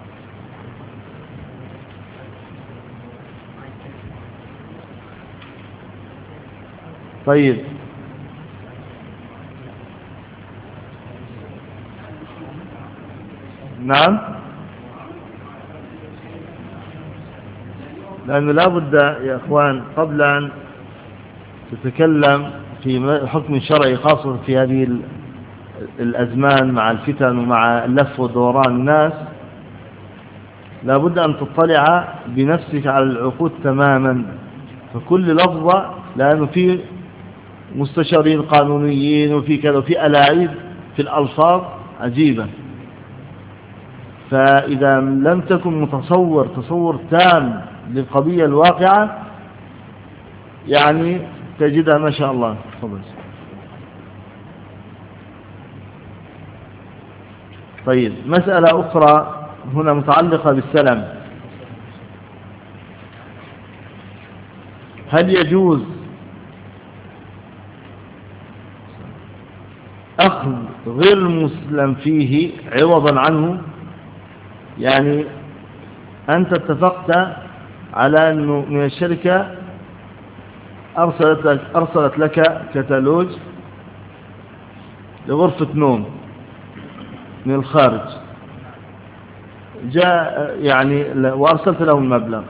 A: طيب، نعم، لأنه لا بد يا أخوان قبل أن تتكلم في حكم شرعي خاصة في هذه الأزمان مع الفتن ومع اللف ودوران الناس، لا بد أن تطلع بنفسك على العقود تماما، فكل لفظة، لأنه في مستشارين قانونيين وفي كذا وفي ألاعيب في الألفاظ عجيبة، فإذا لم تكن متصور تصور تام للقضية الواقعة يعني تجدها ما شاء الله. تفضل. طيب، مسألة أخرى هنا متعلقة بالسلم. هل يجوز أخذ غير المسلم فيه عوضا عنه؟ يعني أنت اتفقت على أنه من الشركة أرسلت لك, أرسلت لك كتالوج لغرفة نوم من الخارج، جاء يعني وأرسلت له المبلغ،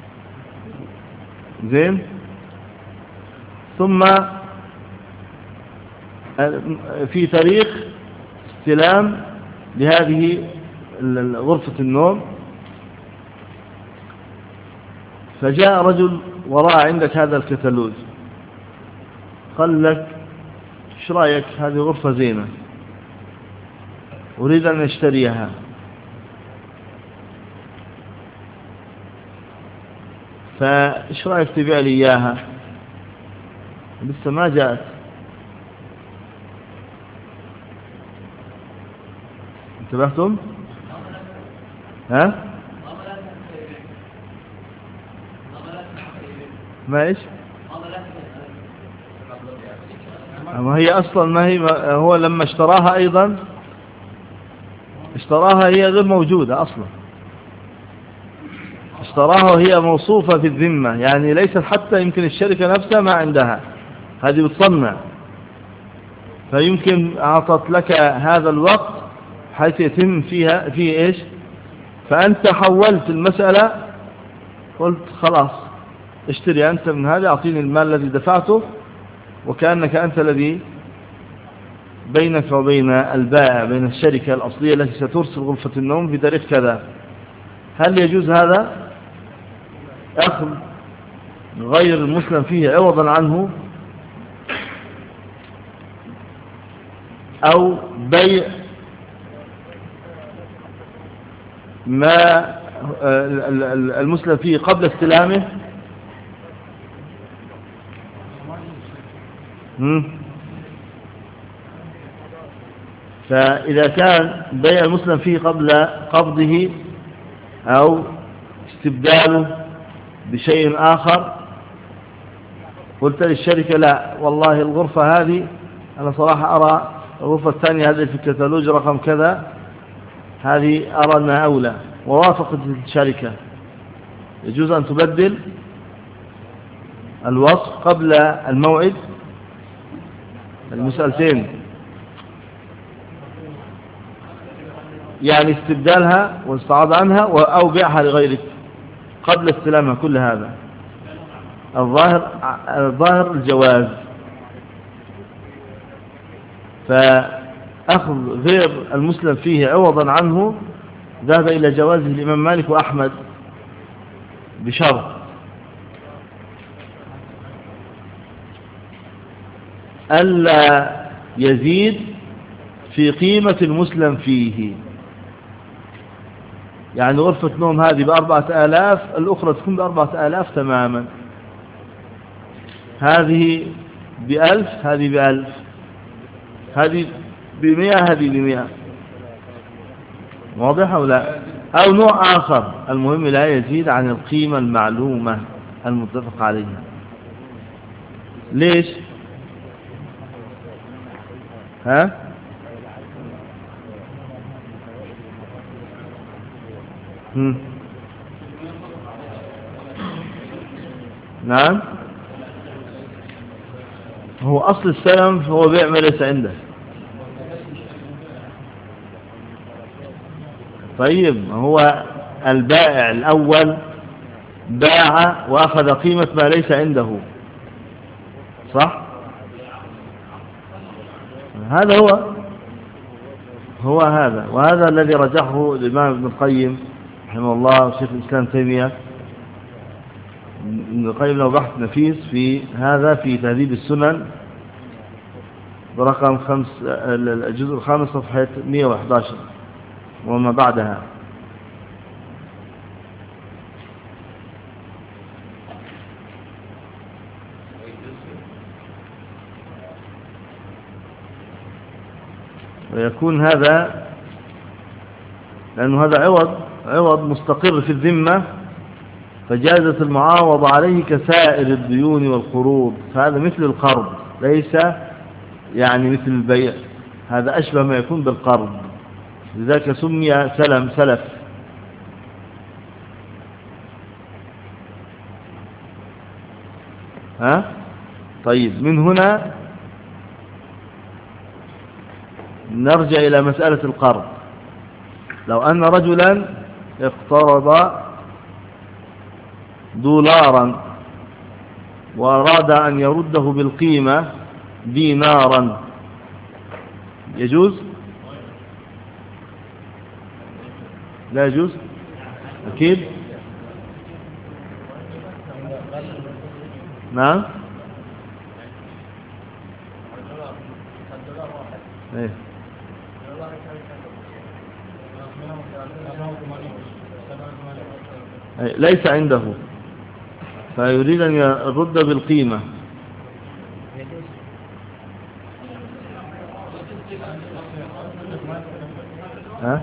A: زين، ثم في تاريخ استلام لهذه غرفة النوم، فجاء رجل وراء عندك هذا الكتالوج قال لك ايش رايك هذه غرفة زينة أريد أن أشتريها، فايش رايك تبيع لي إياها؟ لسه ما جاءت. انتبهتم؟ ها؟ ما ايش؟ ما هي اصلا ما هي ما هو لما اشتراها ايضا اشتراها هي غير موجودة اصلا، اشتراها وهي موصوفة في الذمة، يعني ليست حتى يمكن الشركة نفسها ما عندها، هذه بتصنع، فيمكن اعطت لك هذا الوقت حيث يتم فيها فيه ايش، فانت حولت المسألة، قلت خلاص اشتري أنت من هذا، أعطيني المال الذي دفعته، وكأنك أنت الذي بينك وبين البائع، بين الشركة الأصلية التي سترسل غرفة النوم في تاريخ كذا. هل يجوز هذا؟ أخذ غير المسلم فيه عوضا عنه؟ أو بيع ما المسلم فيه قبل استلامه. فإذا كان بيع المسلم فيه قبل قبضه أو استبداله بشيء آخر، قلت للشركة لا والله الغرفة هذه أنا صراحة أرى الغرفة الثانية هذه في الكتالوج رقم كذا هذه أرى أنها أولى، ووافقت الشركة، يجوز أن تبدل الوصف قبل الموعد؟ المسألتين يعني استبدالها واستعاض عنها أو بيعها لغيرك قبل استلامها، كل هذا الظاهر الظاهر الجواز. فأخذ غير المسلم فيه عوضا عنه ذهب إلى جوازه الإمام مالك وأحمد بشرط ألا يزيد في قيمة المسلم فيه. يعني غرفة نوم هذه بأربعة آلاف، الأخرى تكون بأربعة آلاف تماما، هذه بألف هذه بألف، هذه بمئة هذه بمئة، واضح أو لا؟ أو نوع آخر، المهم لا يزيد عن القيمة المعلومة المتفق عليها. ليش؟ ها؟ هم. نعم، هو أصل السلم هو بيع ما ليس عنده. طيب هو البائع الأول باع وأخذ قيمة ما ليس عنده، صح؟ هذا هو هو هذا، وهذا الذي رجحه الإمام ابن القيم رحمه الله وشيخ الإسلام تيمية. ابن القيم له بحث نفيس في هذا في تهذيب السنن برقم خمس، الجزء الخامس صفحة مئة وأحد عشر وما بعدها. ويكون هذا لأنه هذا عوض عوض مستقر في الذمة، فجازت المعاوضة عليه كسائر الديون والقروض، فهذا مثل القرض ليس يعني مثل البيع، هذا أشبه ما يكون بالقرض، لذلك سمي سلم سلف. ها؟ طيب من هنا نرجع إلى مسألة القرض. لو أن رجلا اقترض دولارا وأراد أن يرده بالقيمة دينارا، يجوز؟ لا يجوز؟ أكيد؟ نعم؟ ايه ليس عنده فيريد أن يرد بالقيمة. ها؟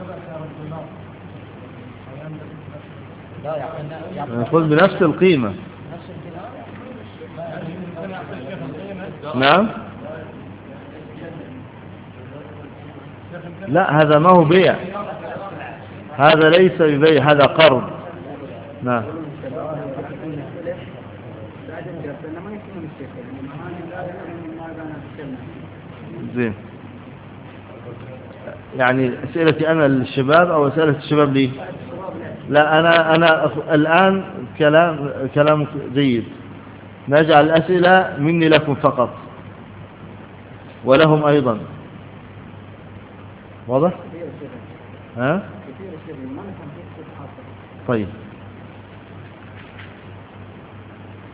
A: يقول بنفس القيمة. نعم. لا هذا ما هو بيع، هذا ليس ببيع، هذا قرض. نعم. زين، يعني أسئلتي أنا للشباب أو أسئلة الشباب لي؟ لا أنا أنا الآن كلام كلام جيد، نجعل الأسئلة مني لكم فقط ولهم أيضا، واضح؟ ها؟ طيب،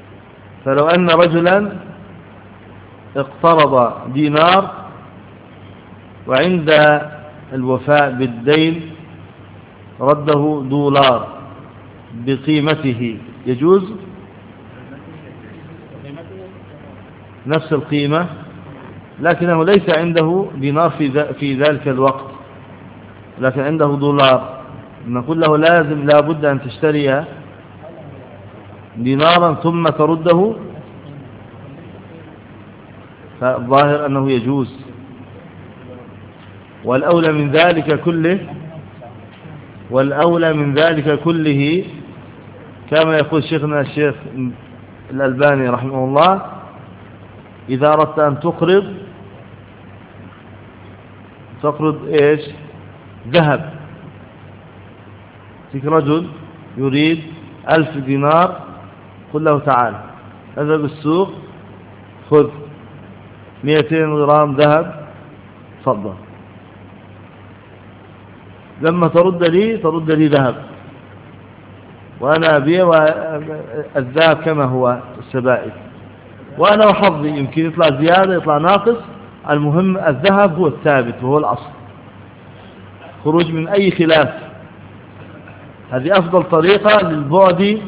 A: فلو أن رجلا اقترض دينار وعند الوفاء بالدين رده دولار بقيمته يجوز؟ نفس القيمة، لكنه ليس عنده دينار في ذلك الوقت، لكن عنده دولار، نقول له لازم لابد أن تشتري دينارا ثم ترده، فالظاهر أنه يجوز. والأولى من ذلك كله والأولى من ذلك كله كما يقول شيخنا الشيخ الألباني رحمه الله: إذا أردت أن تقرض تقرض إيش؟ ذهب. فيك رجل يريد ألف دينار، قل له تعال اذهب السوق خذ مئتين غرام ذهب، تفضل، لما ترد لي ترد لي ذهب، وأنا أبيع الذهب كما هو السبائك، وأنا وحظي يمكن يطلع زيادة يطلع ناقص، المهم الذهب هو الثابت وهو الأصل، خروج من أي خلاف. هذه أفضل طريقة للبعد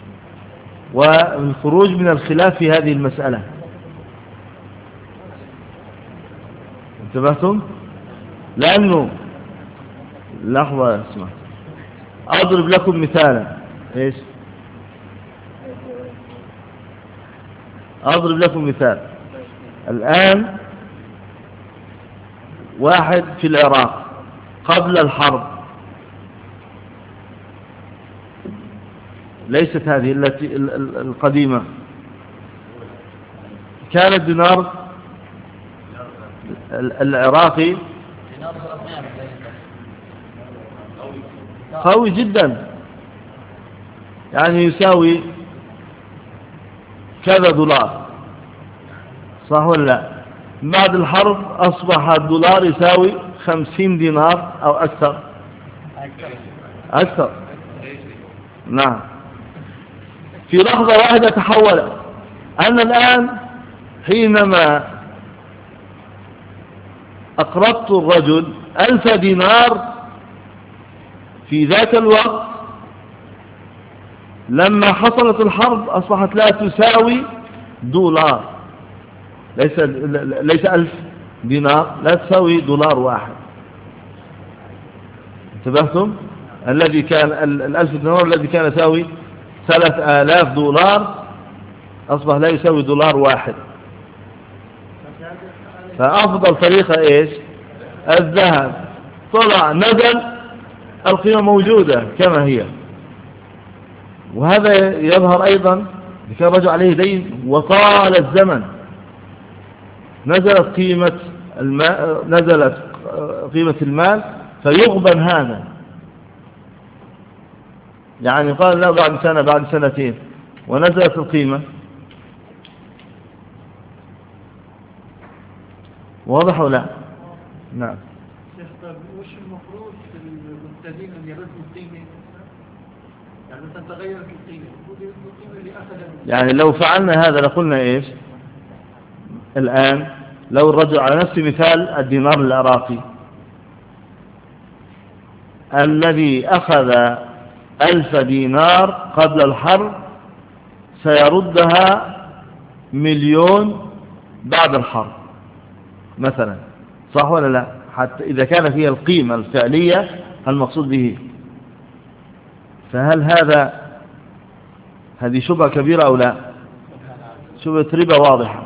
A: والخروج من الخلاف في هذه المسألة. انتبهتم؟ لأنه لحظة اسمع، أضرب لكم مثالا. إيش؟ أضرب لكم مثال. الآن واحد في العراق قبل الحرب، ليست هذه التي القديمة، كان الدينار العراقي قوي جدا، يعني يساوي كذا دولار، صح ولا لا؟ بعد الحرب أصبح الدولار يساوي خمسين دينار أو أكثر أكثر نعم، في لحظة واحدة تحول. أنا الآن حينما أقرضت الرجل ألف دينار في ذاك الوقت، لما حصلت الحرب أصبحت لا تساوي دولار، ليس ليس ألف دينار، لا تساوي دولار واحد. انتبهتم؟ الذي كان الألف دينار الذي كان يساوي ثلاث آلاف دولار أصبح لا يساوي دولار واحد. فأفضل طريقة إيش؟ الذهب، طلع نزل القيمة موجودة كما هي. وهذا يظهر أيضا كان رجع عليه دين وطال الزمن، نزلت قيمة المال نزلت قيمة المال فيغبن هذا، يعني قال لا بعد سنة بعد سنتين ونزلت القيمة. واضح ولا؟ نعم.
C: شيخ طيب وش المفروض في المبتدئين ان يردوا القيمة؟ يعني مثلا تغيرت القيمة، المفروض يردوا القيمة اللي أخذها.
A: يعني لو فعلنا هذا لقلنا إيش؟ الآن لو الرجل على نفس مثال الدينار العراقي الذي أخذ ألف دينار قبل الحرب سيردها مليون بعد الحرب مثلا، صح ولا لا؟ حتى إذا كان فيها القيمة الفعلية المقصود به. فهل هذا هذه شبهة كبيرة أو لا؟ شبهة ربا واضحة،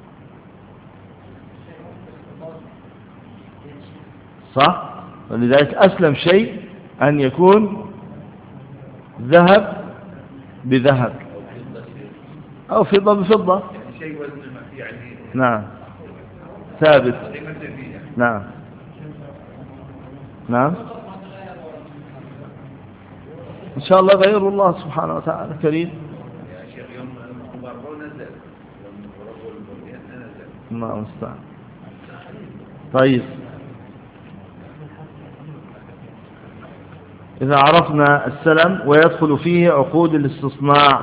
A: صح؟ ولذلك أسلم شيء أن يكون ذهب بذهب أو فضة بفضة، نعم ثابت، نعم نعم إن شاء الله غير الله سبحانه وتعالى كريم.
D: يا شيخ يوم المباراه نزل، يوم المباراه نزل،
A: الله المستعان. طيب إذا عرفنا السلم ويدخل فيه عقود الاستصناع.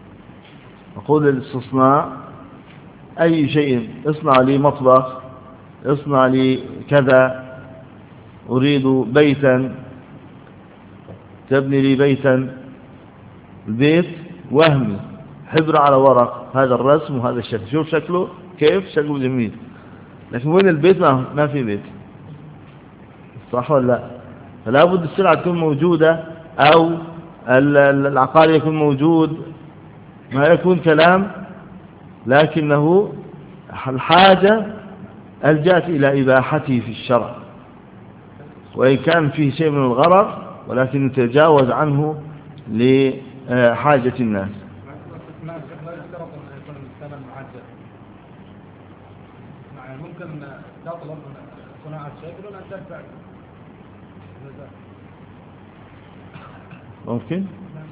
A: عقود الاستصناع أي شيء اصنع لي مطبخ اصنع لي كذا، أريد بيتا، تبني لي بيتا. البيت وهمي، حبر على ورق، هذا الرسم وهذا الشكل، شوف شكله كيف، شكله جميل، لكن وين البيت؟ ما, ما في بيت، صح ولا لا؟ فلا بد السلعة تكون موجودة، أو العقار يكون موجود، ما يكون كلام لكنه الحاجة ألجأت إلى إباحته في الشرع، وإن كان فيه شيء من الغرر ولكن يتجاوز عنه لحاجة الناس.
C: لا يشترط أن يكون الثمن معجل، يعني ممكن تطلب صناعة شيء بدون أن تدفع.
A: ممكن؟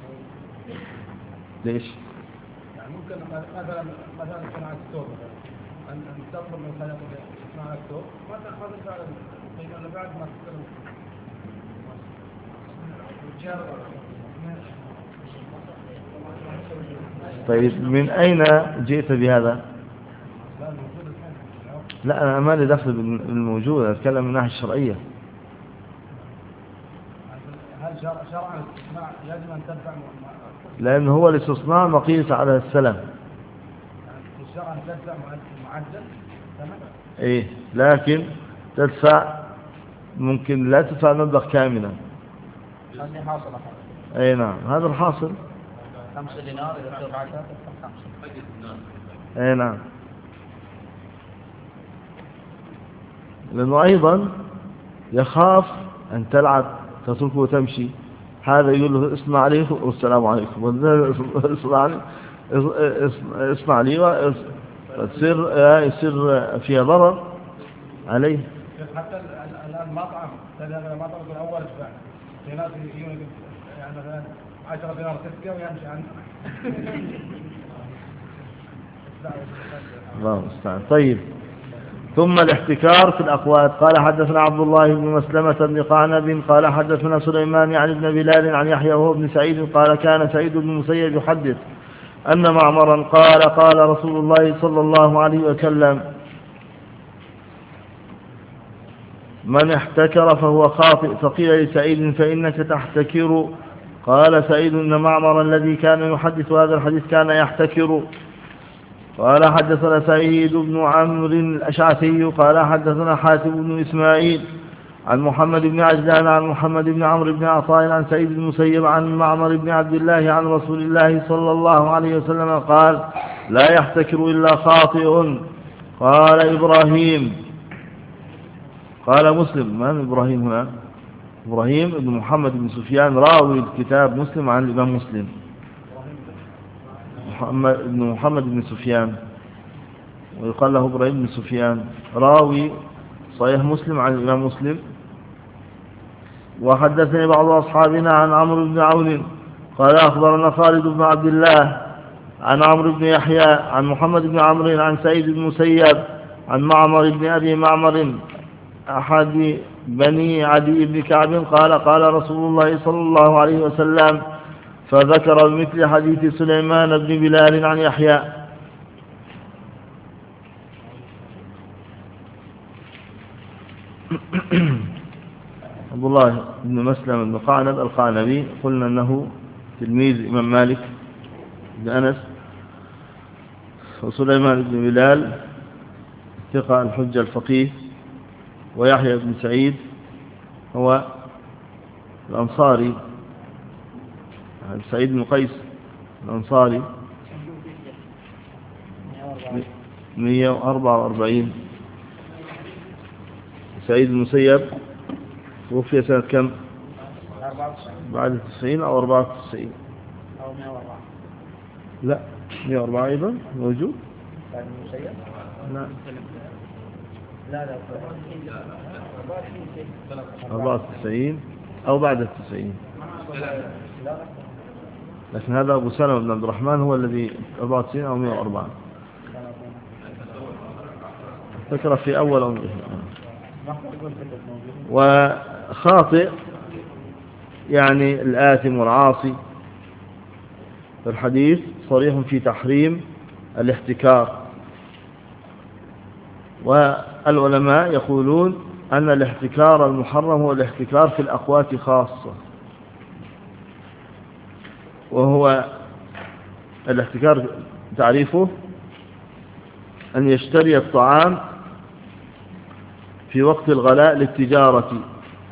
A: ليش؟
C: يعني ممكن مثلا مثلا صناعة ستور، أن تطلب من خياط صناعة ستور ما تدفع القيمة إلا بعد ما تستلم.
A: طيب من أين جئت بهذا؟ لا أنا ما لي دخل بالموجود، أتكلم من الناحية الشرعية.
C: هل شرعا الاستثناء يجب أن تدفع؟
A: لأن هو الاستصناع مقيس على السلم.
C: الشرع تدفع معجل تمام؟
A: إيه، لكن تدفع، ممكن لا تدفع مبلغ كاملا.
B: هذه حاصلة.
A: أي نعم، هذا الحاصل.
B: خمسة دينار إذا تصير بعد تدفع خمسة.
A: أي نعم، لأنه أيضا يخاف أن تلعب تتركه وتمشي، هذا يقول له اصنع عليه والسلام عليكم، اصنع لي اصنع لي، تصير يصير فيها ضرر عليه.
C: حتى الآن المطعم تذهب إلى المطعم يقول أول ادفع، في ناس يجون يعني مثلا عشرة دينار تسكر ويمشي عنه.
A: الله المستعان. طيب، ثم الاحتكار في الأقوات. قال حدثنا عبد الله بن مسلمة بن قعنب قال حدثنا سليمان عن ابن بلال عن يحيى وهو ابن سعيد قال كان سعيد بن المسيب يحدث أن معمرا قال قال رسول الله صلى الله عليه وسلم من احتكر فهو خاطئ. فقيل لسعيد فإنك تحتكر؟ قال سعيد إن معمر الذي كان يحدث هذا الحديث كان يحتكر. قال حدثنا سعيد بن عمرو الأشعثي قال حدثنا حاتم بن إسماعيل عن محمد بن عجلان عن محمد بن عمرو بن عطاء عن سعيد بن المسيب عن معمر بن عبد الله عن رسول الله صلى الله عليه وسلم قال لا يحتكر إلا خاطئ. قال إبراهيم، قال مسلم، من إبراهيم هنا؟ إبراهيم بن محمد بن سفيان راوي الكتاب مسلم عن الإمام مسلم، محمد بن محمد بن سفيان، ويقال له إبراهيم بن سفيان راوي صحيح مسلم عن الإمام مسلم. وحدثني بعض أصحابنا عن عمرو بن عون قال أخبرنا خالد بن عبد الله عن عمرو بن يحيى عن محمد بن عمرو عن سعيد بن المسيب عن معمر بن أبي معمر أحد بني عدي بن كعب قال قال رسول الله صلى الله عليه وسلم، فذكر بمثل حديث سليمان بن بلال عن يحيى. عبد الله بن مسلم بن قعنب القعنبي قلنا أنه تلميذ إمام مالك بن أنس، وسليمان بن بلال ثقة الحجة الفقيه، ويحيى بن سعيد هو الأنصاري سعيد بن قيس الأنصاري مئة وأربعة وأربعين. سعيد المسيب توفي سنة كم؟ بعد التسعين أو أربعة وتسعين
B: أو مئة وأربعة.
A: لا مئة وأربعة أيضا موجود.
B: بعد المسيب؟
A: لا
B: لا لا
A: أربعة وتسعين أو بعد التسعين، لكن هذا أبو سلمة بن عبد الرحمن هو الذي أربعة وتسعين أو مئة وأربعة، ذكر في أول أمره. وخاطئ يعني الآثم والعاصي. الحديث صريح في تحريم الاحتكار. و العلماء يقولون أن الاحتكار المحرم هو الاحتكار في الأقوات خاصة، وهو الاحتكار تعريفه أن يشتري الطعام في وقت الغلاء للتجارة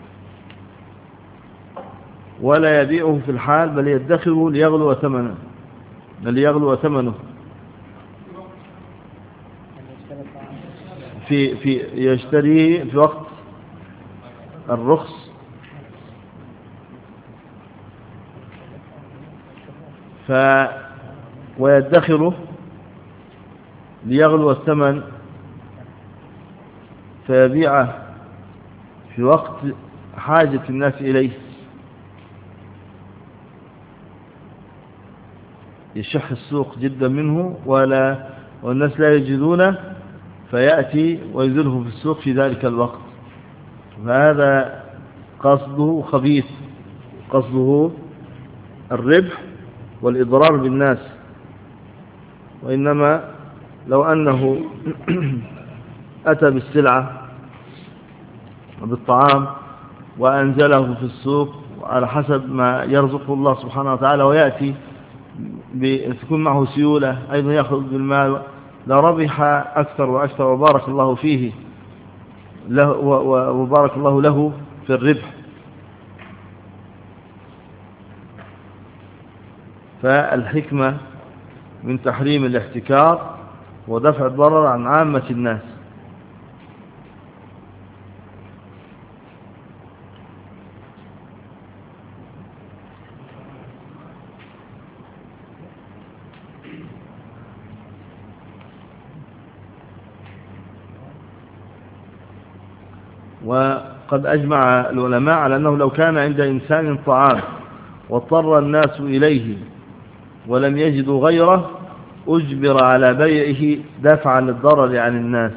A: ولا يبيعه في الحال، بل يدخره ليغلو ثمنه ليغلو ثمنه في في يشتريه في وقت الرخص، ف ويدخره ليغلو الثمن فيبيعه في وقت حاجة الناس إليه، يشح السوق جدا منه ولا والناس لا يجدونه فيأتي ويزله في السوق في ذلك الوقت، فهذا قصده خبيث، قصده الربح والإضرار بالناس. وإنما لو أنه أتى بالسلعة وبالطعام وأنزله في السوق على حسب ما يرزقه الله سبحانه وتعالى، ويأتي تكون معه سيولة أيضا يأخذ بالمال، لربح أكثر وأكثر وبارك الله فيه له وبارك الله له في الربح. فالحكمة من تحريم الاحتكار ودفع الضرر عن عامة الناس. وقد أجمع العلماء على أنه لو كان عند إنسان طعام واضطر الناس إليه ولم يجدوا غيره أجبر على بيعه دفعا للضرر عن الناس،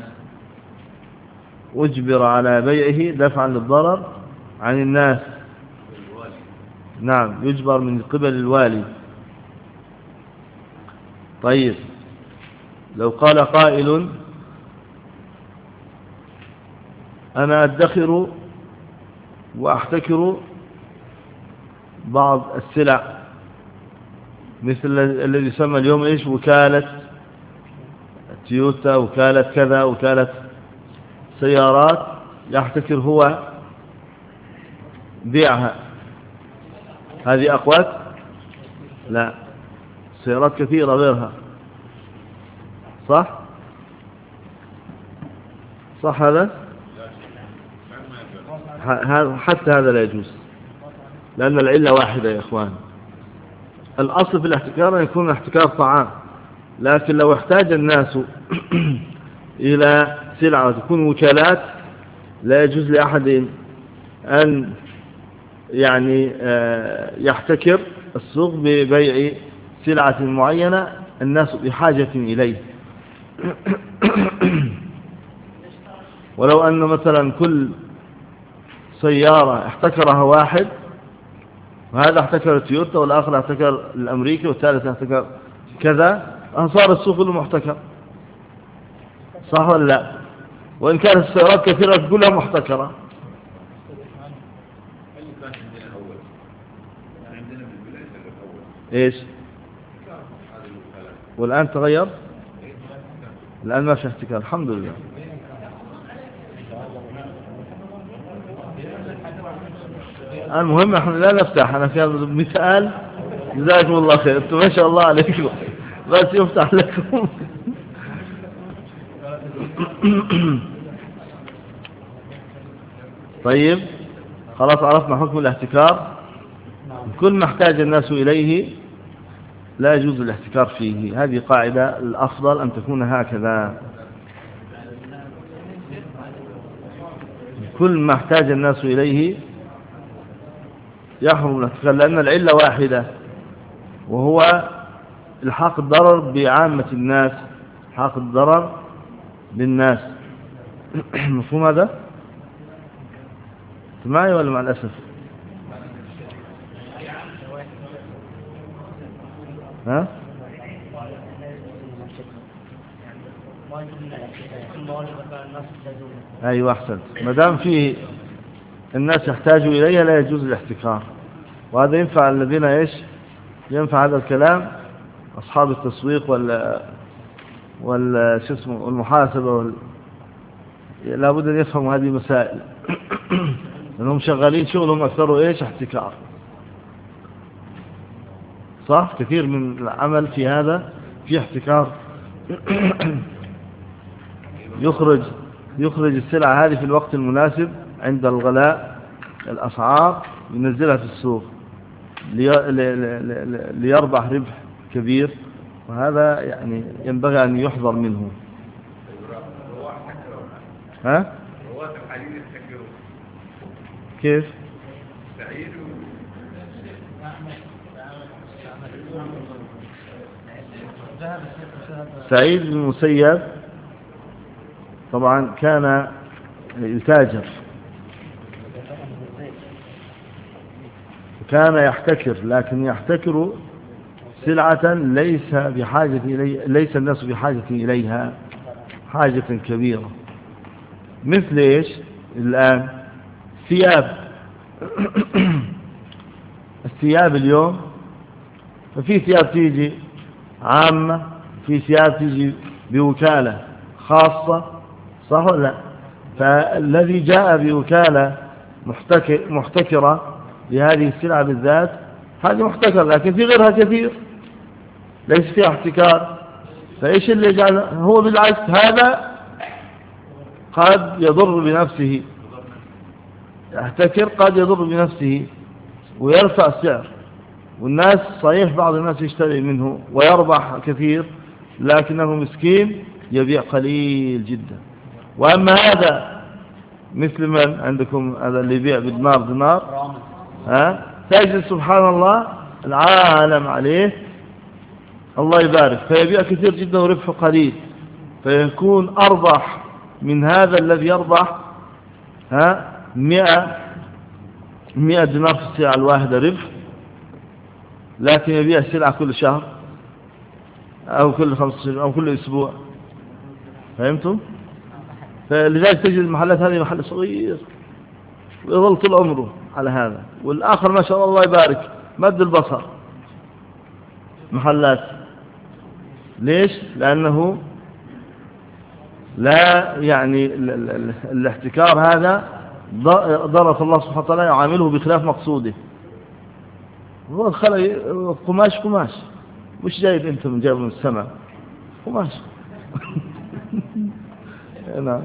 A: أجبر على بيعه دفعا للضرر عن الناس. نعم، يجبر من قبل الوالي. طيب، لو قال قائل أنا أدخر وأحتكر بعض السلع مثل الذي يسمى اليوم إيش وكالة تويوتا، وكالة كذا، وكالة سيارات، يحتكر هو بيعها. هذه أقوات؟ لا، سيارات كثيرة غيرها. صح؟ صح هذا؟ حتى هذا لا يجوز، لأن العلة واحدة يا إخوان. الأصل في الاحتكار أن يكون احتكار طعام، لكن لو احتاج الناس إلى سلعة وتكون وكالات لا يجوز لأحد أن يعني يحتكر السوق ببيع سلعة معينة الناس بحاجة إليه. ولو أن مثلا كل سيارة احتكرها واحد، وهذا احتكر تويوتا والآخر احتكر الأمريكي والثالث احتكر كذا، صار السوق كله محتكر. صح ولا لا؟ وإن كانت السيارات كثيرة كلها محتكرة. ايش؟ والآن تغير؟ الآن ما في احتكار الحمد لله. المهم احنا لا نفتح، انا في هذا المثال جزاكم الله خير، انتم ما شاء الله عليكم بس يفتح لكم. طيب خلاص عرفنا حكم الاحتكار. كل ما احتاج الناس إليه لا يجوز الاحتكار فيه. هذه قاعدة، الأفضل أن تكون هكذا. كل ما احتاج الناس إليه يحرم الاحتكار، لأن العلة واحدة، وهو الحاق الضرر بعامة الناس، حاق الضرر بالناس. مفهوم هذا؟ معي ولا مع الأسف؟ ها؟ أيوة أحسنت. ما دام فيه الناس يحتاجوا إليها لا يجوز الاحتكار، وهذا ينفع الذين إيش ينفع هذا الكلام أصحاب التسويق ولا ولا شو اسمه المحاسبة وال... لابد أن يفهموا هذه المسائل لأنهم شغالين شغلهم أكثروا إيش احتكار. صح، كثير من العمل في هذا في احتكار. يخرج يخرج السلعة هذه في الوقت المناسب عند الغلاء الأسعار ينزلها في السوق ليربح ربح كبير، وهذا يعني ينبغي أن يحذر منه. ها؟ كيف؟ سعيد بن المسيب طبعا كان يتاجر، كان يحتكر، لكن يحتكر سلعة ليس بحاجة إلي ليس الناس بحاجة إليها حاجة كبيرة. مثل إيش الآن؟ ثياب. الثياب اليوم ففي ثياب تيجي عامة، في ثياب تيجي بوكالة خاصة، صح ولا لا؟ فالذي جاء بوكالة محتكرة لهذه السلعة بالذات هذه محتكر، لكن في غيرها كثير ليس فيها احتكار. فإيش اللي جعل؟ هو بالعكس هذا قد يضر بنفسه، يحتكر قد يضر بنفسه ويرفع السعر، والناس صحيح بعض الناس يشتري منه ويربح كثير، لكنه مسكين يبيع قليل جدا. وأما هذا مثل من عندكم هذا اللي يبيع بدمار دينار، ها تجد سبحان الله العالم عليه الله يبارك، فيبيع كثير جدا وربحه قليل، فيكون أربح من هذا الذي يربح ها مئة مئة دينار في السلعة الواحدة ربح، لكن يبيع سلعة كل شهر أو كل خمسة أو كل أسبوع. فهمتم؟ فلذلك تجد المحلات هذه محل صغير ويظل طول عمره على هذا، والآخر ما شاء الله يبارك مد البصر محلات. ليش؟ لأنه لا يعني الاحتكار هذا ضرف الله سبحانه وتعالى يعامله بخلاف مقصوده. هو خلق قماش قماش مش جايب انت من جايب من السماء قماش. نعم.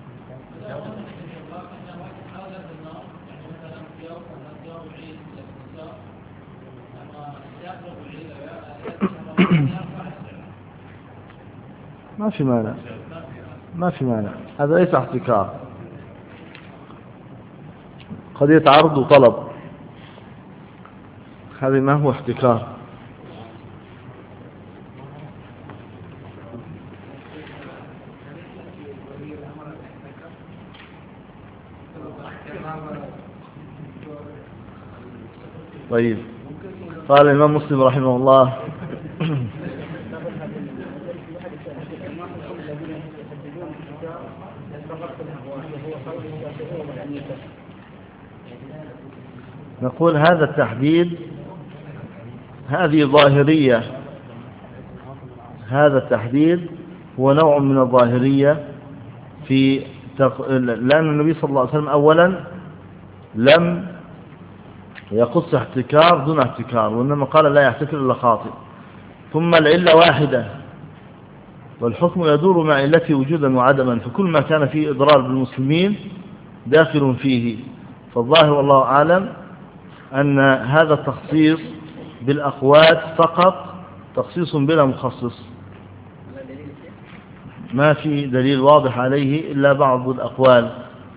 A: ما في مانع، ما في مانع، هذا ليس احتكار، قضية عرض وطلب، هذا ما هو احتكار. طيب، قال الإمام مسلم رحمه الله نقول هذا التحديد هذه ظاهرية، هذا التحديد هو نوع من الظاهرية في تق... لأن النبي صلى الله عليه وسلم أولا لم يقص احتكار دون احتكار، وإنما قال لا يحتكر إلا خاطئ. ثم العلة واحدة والحكم يدور مع علته وجودا وعدما، فكل ما كان فيه إضرار بالمسلمين داخل فيه. فالظاهر والله أعلم أن هذا التخصيص بالأقوات فقط تخصيص بلا مخصص، ما في دليل واضح عليه إلا بعض الأقوال،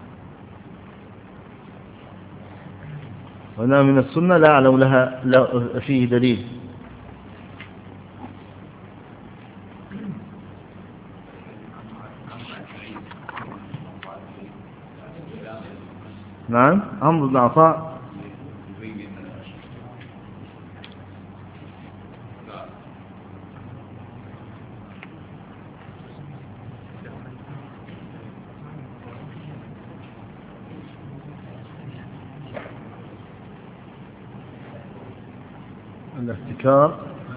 A: وأنا من السنة لا أعلم لها لا فيه دليل. نعم. عمرو بن عطاء الاحتكار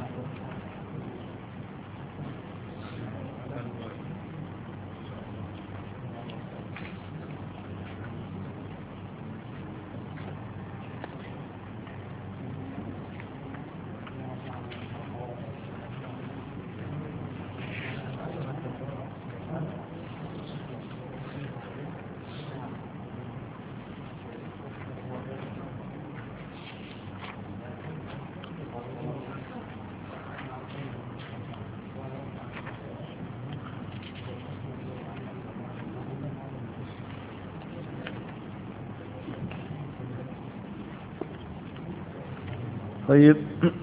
A: طيب.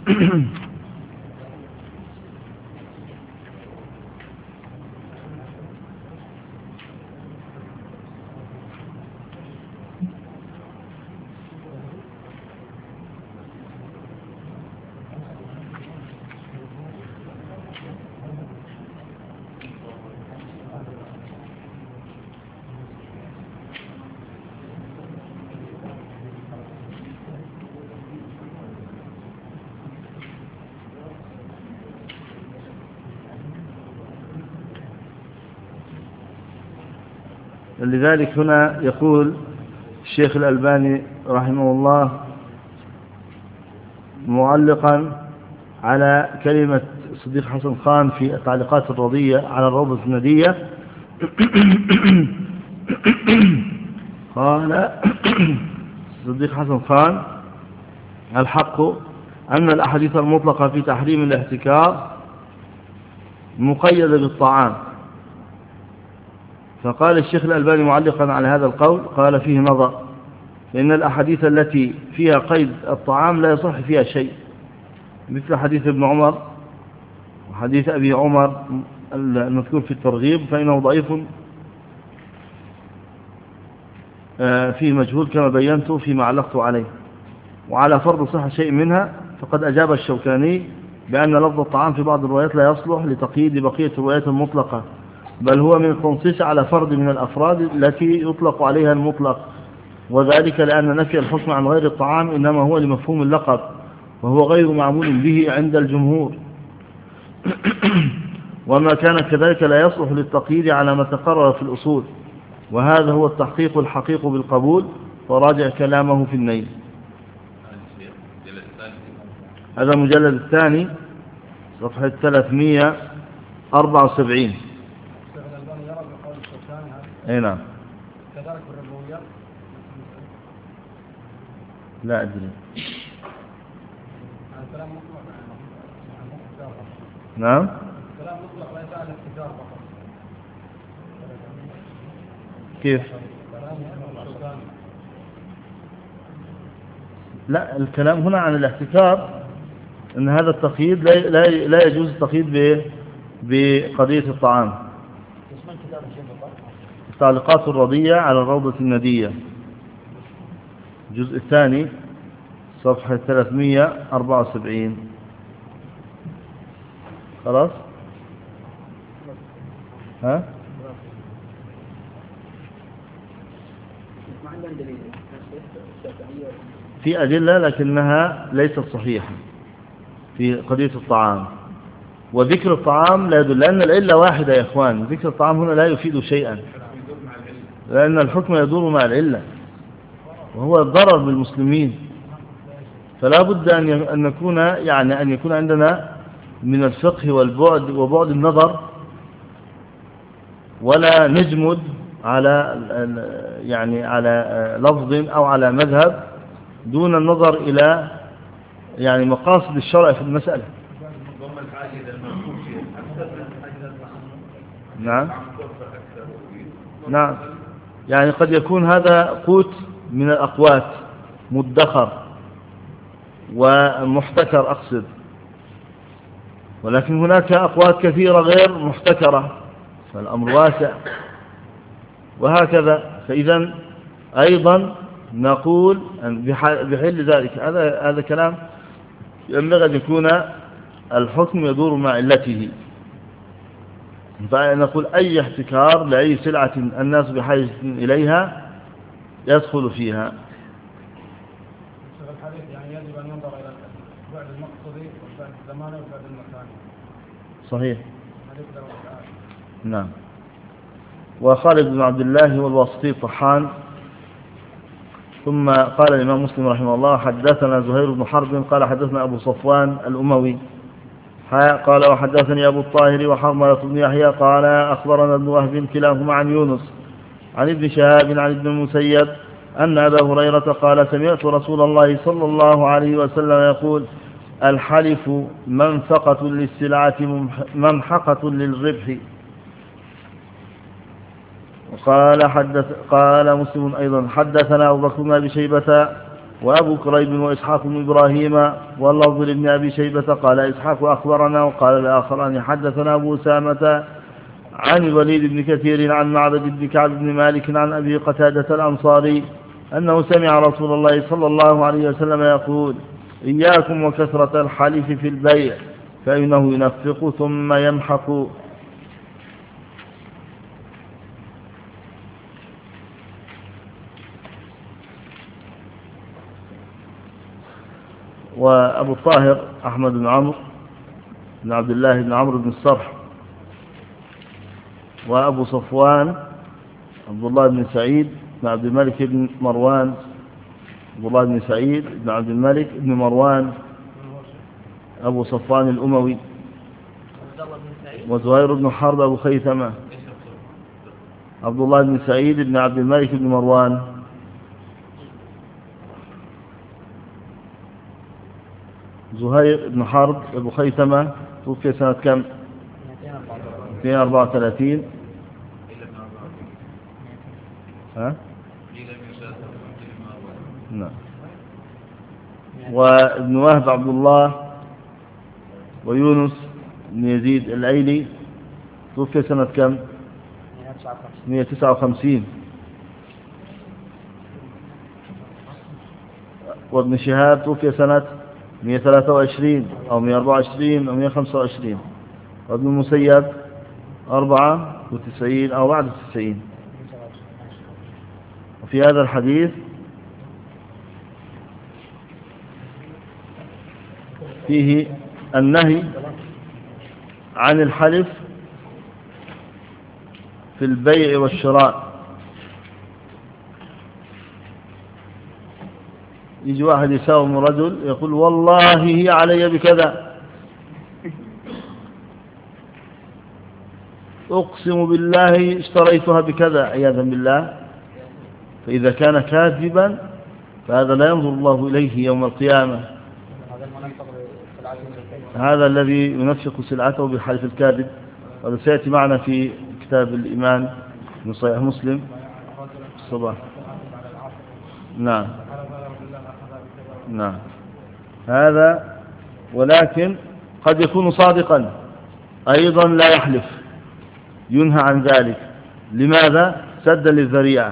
A: لذلك هنا يقول الشيخ الألباني رحمه الله معلقا على كلمة الصديق حسن خان في التعليقات الرضية على الروضة الندية قال الصديق حسن خان: الحق أن الأحاديث المطلقة في تحريم الاحتكار مقيدة بالطعام. فقال الشيخ الألباني معلقا على هذا القول: قال فيه نظر، لأن الأحاديث التي فيها قيد الطعام لا يصح فيها شيء، مثل حديث ابن عمر وحديث أبي عمر المذكور في الترغيب، فإنه ضعيف فيه مجهول كما بينته فيما علقت عليه. وعلى فرض صحة شيء منها فقد أجاب الشوكاني بأن لفظ الطعام في بعض الروايات لا يصلح لتقييد بقية الروايات المطلقة، بل هو من التنصيص على فرد من الأفراد التي يطلق عليها المطلق، وذلك لأن نفي الحكم عن غير الطعام إنما هو لمفهوم اللقب، وهو غير معمول به عند الجمهور. وما كان كذلك لا يصلح للتقييد على ما تقرر في الأصول، وهذا هو التحقيق الحقيق بالقبول، وراجع كلامه في النيل. هذا المجلد الثاني صفحة ثلاثمائة وأربعة وسبعين. اي نعم.
C: كذلك الربويات
A: لا أدري.
C: الكلام مطلق.
A: نعم.
C: الكلام مطلق لا يسأل الاحتكار فقط.
A: كيف؟ لا، الكلام هنا عن الاحتكار ان هذا التقييد لا لا لا يجوز التقييد ب بقضية الطعام. التعليقات الرضية على الروضة الندية، الجزء الثاني صفحة ثلاثمائة وأربعة وسبعين. خلاص؟ ها؟ في أدلة لكنها ليست صحيحة في قضية الطعام، وذكر الطعام لا يدل، لأن العلة واحدة يا إخوان. ذكر الطعام هنا لا يفيد شيئا، لأن الحكم يدور مع العلة، وهو الضرر بالمسلمين. فلا بد أن نكون يعني أن يكون عندنا من الفقه والبعد وبعد النظر، ولا نجمد على يعني على لفظ أو على مذهب دون النظر إلى يعني مقاصد الشرع في المسألة. نعم نعم. يعني قد يكون هذا قوت من الأقوات مدخر ومحتكر أقصد، ولكن هناك أقوات كثيرة غير محتكرة، فالأمر واسع. وهكذا، فإذا أيضا نقول بحل ذلك هذا هذا كلام ينبغي أن يكون الحكم يدور مع علته. فنقول أي احتكار لأي سلعة الناس بحاجة إليها يدخل فيها.
C: الحديث يعني يجب أن ينظر إلى بعد المقصود الواسطي وبعد الزمان وبعد المكان.
A: صحيح.
C: هذا يقدر وقت.
A: نعم. وخالد بن عبد الله هو الواسطي طحان. ثم قال الإمام مسلم رحمه الله حدثنا زهير بن حرب قال حدثنا أبو صفوان الأموي قال وحدثني أبو الطاهر وحرملة بن يحيى قال أخبرنا ابن وهب كلاهما عن يونس عن ابن شهاب عن ابن المسيب أن أبا هريرة قال سمعت رسول الله صلى الله عليه وسلم يقول الحلف منفقة للسلعة ممحقة للربح. وقال حدث قال مسلم أيضا حدثنا أبو بكر بن أبي شيبة وأبو كريب وإسحاق بن إبراهيم واللفظ لابن أبي شيبة قال إسحاق أخبرنا وقال الآخران حدثنا أبو أسامة عن الوليد بن كثير عن معبد بن كعب بن مالك عن أبي قتادة الأنصاري أنه سمع رسول الله صلى الله عليه وسلم يقول إياكم وكثرة الحلف في البيع فإنه ينفق ثم يمحق. وأبو الطاهر أحمد بن عمرو بن عبد الله بن عمرو بن الصرح وأبو صفوان عبد الله بن سعيد بن عبد الملك بن مروان عبد الله بن سعيد بن عبد الملك بن مروان أبو صفوان الأموي وزهير بن حرب أبو خيثمة عبد الله بن سعيد بن عبد الملك بن مروان زهير بن حرب أبو خيثمة توفي سنة كم؟ مئتين وأربعة وثلاثين. ها؟ نعم. وابن وهب عبد الله ويونس بن يزيد الأيلي توفي سنة كم؟ مئة وتسعة وخمسين. وابن شهاب توفي سنة مئة وثلاثة وعشرين أو مئة وأربعة وعشرين أو مئة وخمسة وعشرين. وابن المسيب أربعة وتسعين أو بعد التسعين. وفي هذا الحديث فيه النهي عن الحلف في البيع والشراء. يجي واحد يساوم رجل يقول والله هي علي بكذا أقسم بالله اشتريتها بكذا عياذا بالله. فإذا كان كاذبا فهذا لا ينظر الله إليه يوم القيامة. هذا الذي ينفق سلعته بالحلف الكاذب. هذا سيأتي معنا في كتاب الإيمان من صحيح مسلم الصباح. نعم نعم. هذا ولكن قد يكون صادقا أيضا لا يحلف ينهى عن ذلك. لماذا؟ سدا للذريعة.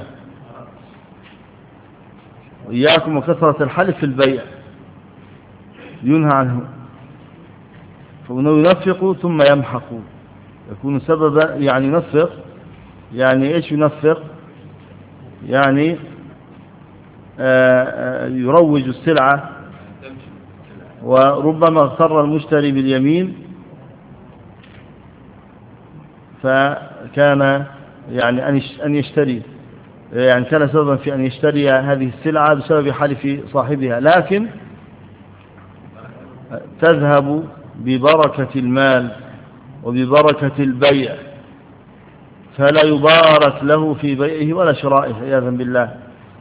A: وإياكم وكثرة الحلف في البيع ينهى عنه. فإنه ينفق ثم يمحق يكون سببا. يعني ينفق يعني إيش ينفق؟ يعني يروج السلعة وربما اغتر المشتري باليمين فكان يعني أن يشتري يعني كان سببا في أن يشتري هذه السلعة بسبب حلف صاحبها، لكن تذهب ببركة المال وببركة البيع فلا يبارك له في بيعه ولا شرائه عياذا بالله.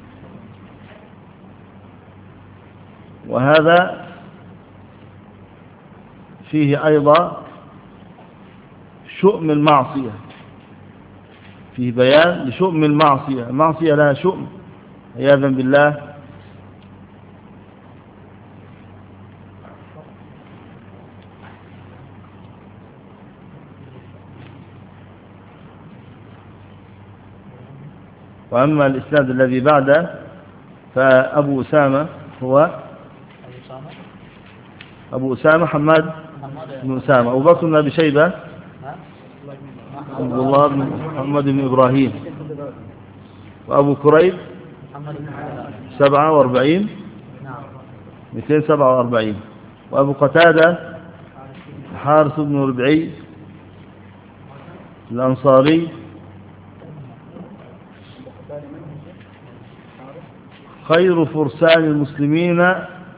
A: وهذا فيه أيضا شؤم المعصية، فيه بيان لشؤم المعصية. المعصية لها شؤم عياذا بالله. وأما الإسناد الذي بعده فأبو أسامة هو أبو أسامة حماد بن أسامة أبو بكر بن أبي شيبة عبد الله بن محمد بن إبراهيم وأبو كريب سبعة وأربعين مئتين سبعة وأربعين وأبو قتادة حارث بن ربعي الأنصاري خير فرسان المسلمين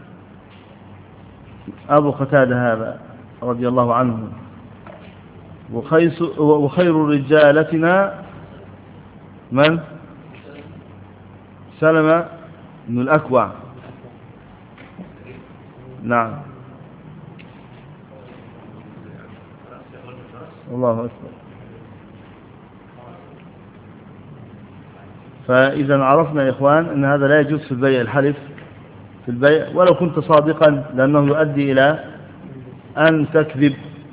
A: أبو قتادة هذا رضي الله عنه، وخير رجالتنا من؟ سلمة بن الأكوع. نعم. الله أكبر. فإذا عرفنا يا إخوان أن هذا لا يجوز في البيع، الحلف في البيع ولو كنت صادقا، لأنه يؤدي إلى أن تكذب.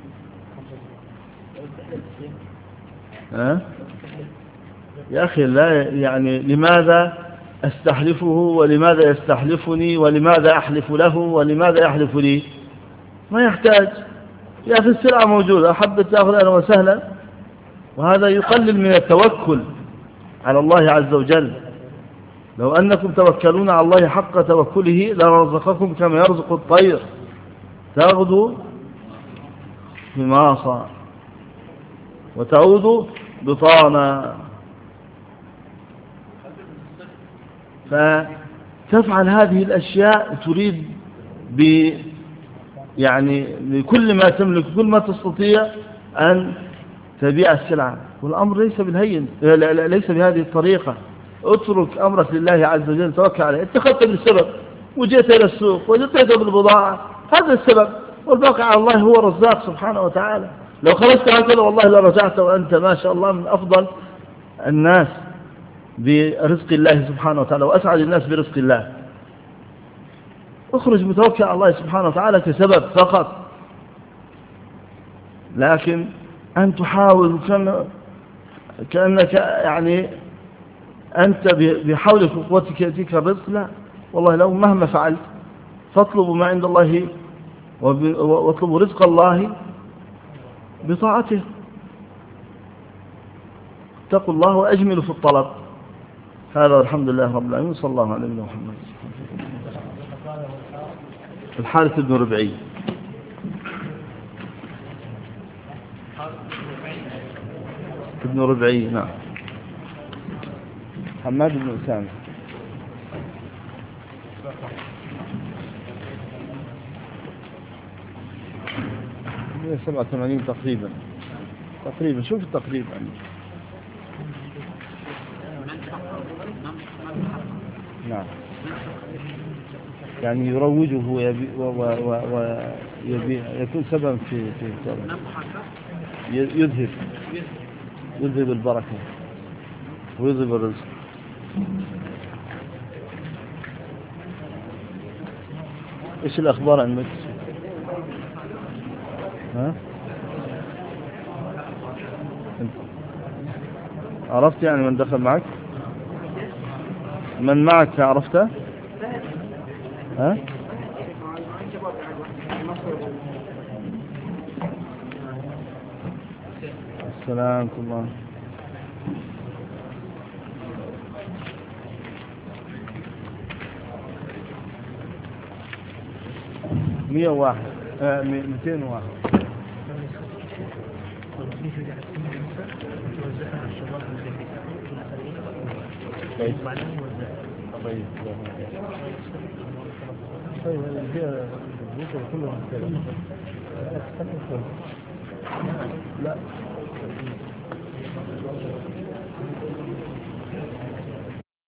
A: أه؟ يا أخي لا يعني لماذا أستحلفه ولماذا يستحلفني ولماذا أحلف له ولماذا يحلف لي؟ ما يحتاج يا أخي، السلعة موجودة، أحبت تأخذ أهلا وسهلا. وهذا يقلل من التوكل على الله عز وجل. لو أنكم توكلون على الله حق توكله لرزقكم كما يرزق الطير تغدو خماصا وتعود بطانا. فتفعل هذه الأشياء تريد ب يعني بكل ما تملك كل ما تستطيع أن تبيع السلعة، والأمر ليس بالهين، ليس بهذه الطريقة. اترك أمرك لله عز وجل، توكل عليه. اتخذت بالسبب وجئت إلى السوق وجئت بالبضاعة، هذا السبب، والباقي على الله هو الرزاق سبحانه وتعالى. لو خرجت هكذا والله لرجعت وأنت ما شاء الله من أفضل الناس برزق الله سبحانه وتعالى وأسعد الناس برزق الله. اخرج متوكل على الله سبحانه وتعالى كسبب فقط، لكن أن تحاول كأنك يعني أنت بحولك وقوتك يأتيك الرزق. لا والله، لو مهما فعلت فاطلبوا ما عند الله واطلبوا رزق الله بطاعته. اتقوا الله وأجملوا في الطلب. هذا الحمد لله رب العالمين، صلى الله عليه وسلم. محمد الحارث بن ربعي. ابن ربعي. نعم. حماد بن أسامة. سبعة وثمانين تقريبا تقريبا شوف التقريب يعني. نعم. يعني يروجه ويبي ويبي يكون سبب في في يذهب يذهب البركة ويذهب الرزق. ايش الاخبار عندك؟ ها؟ عرفت يعني من دخل معك؟ من معك عرفته؟ ها؟ السلام عليكم الله. مية وواحد آه مئتين وواحد. طيب طيب طيب لا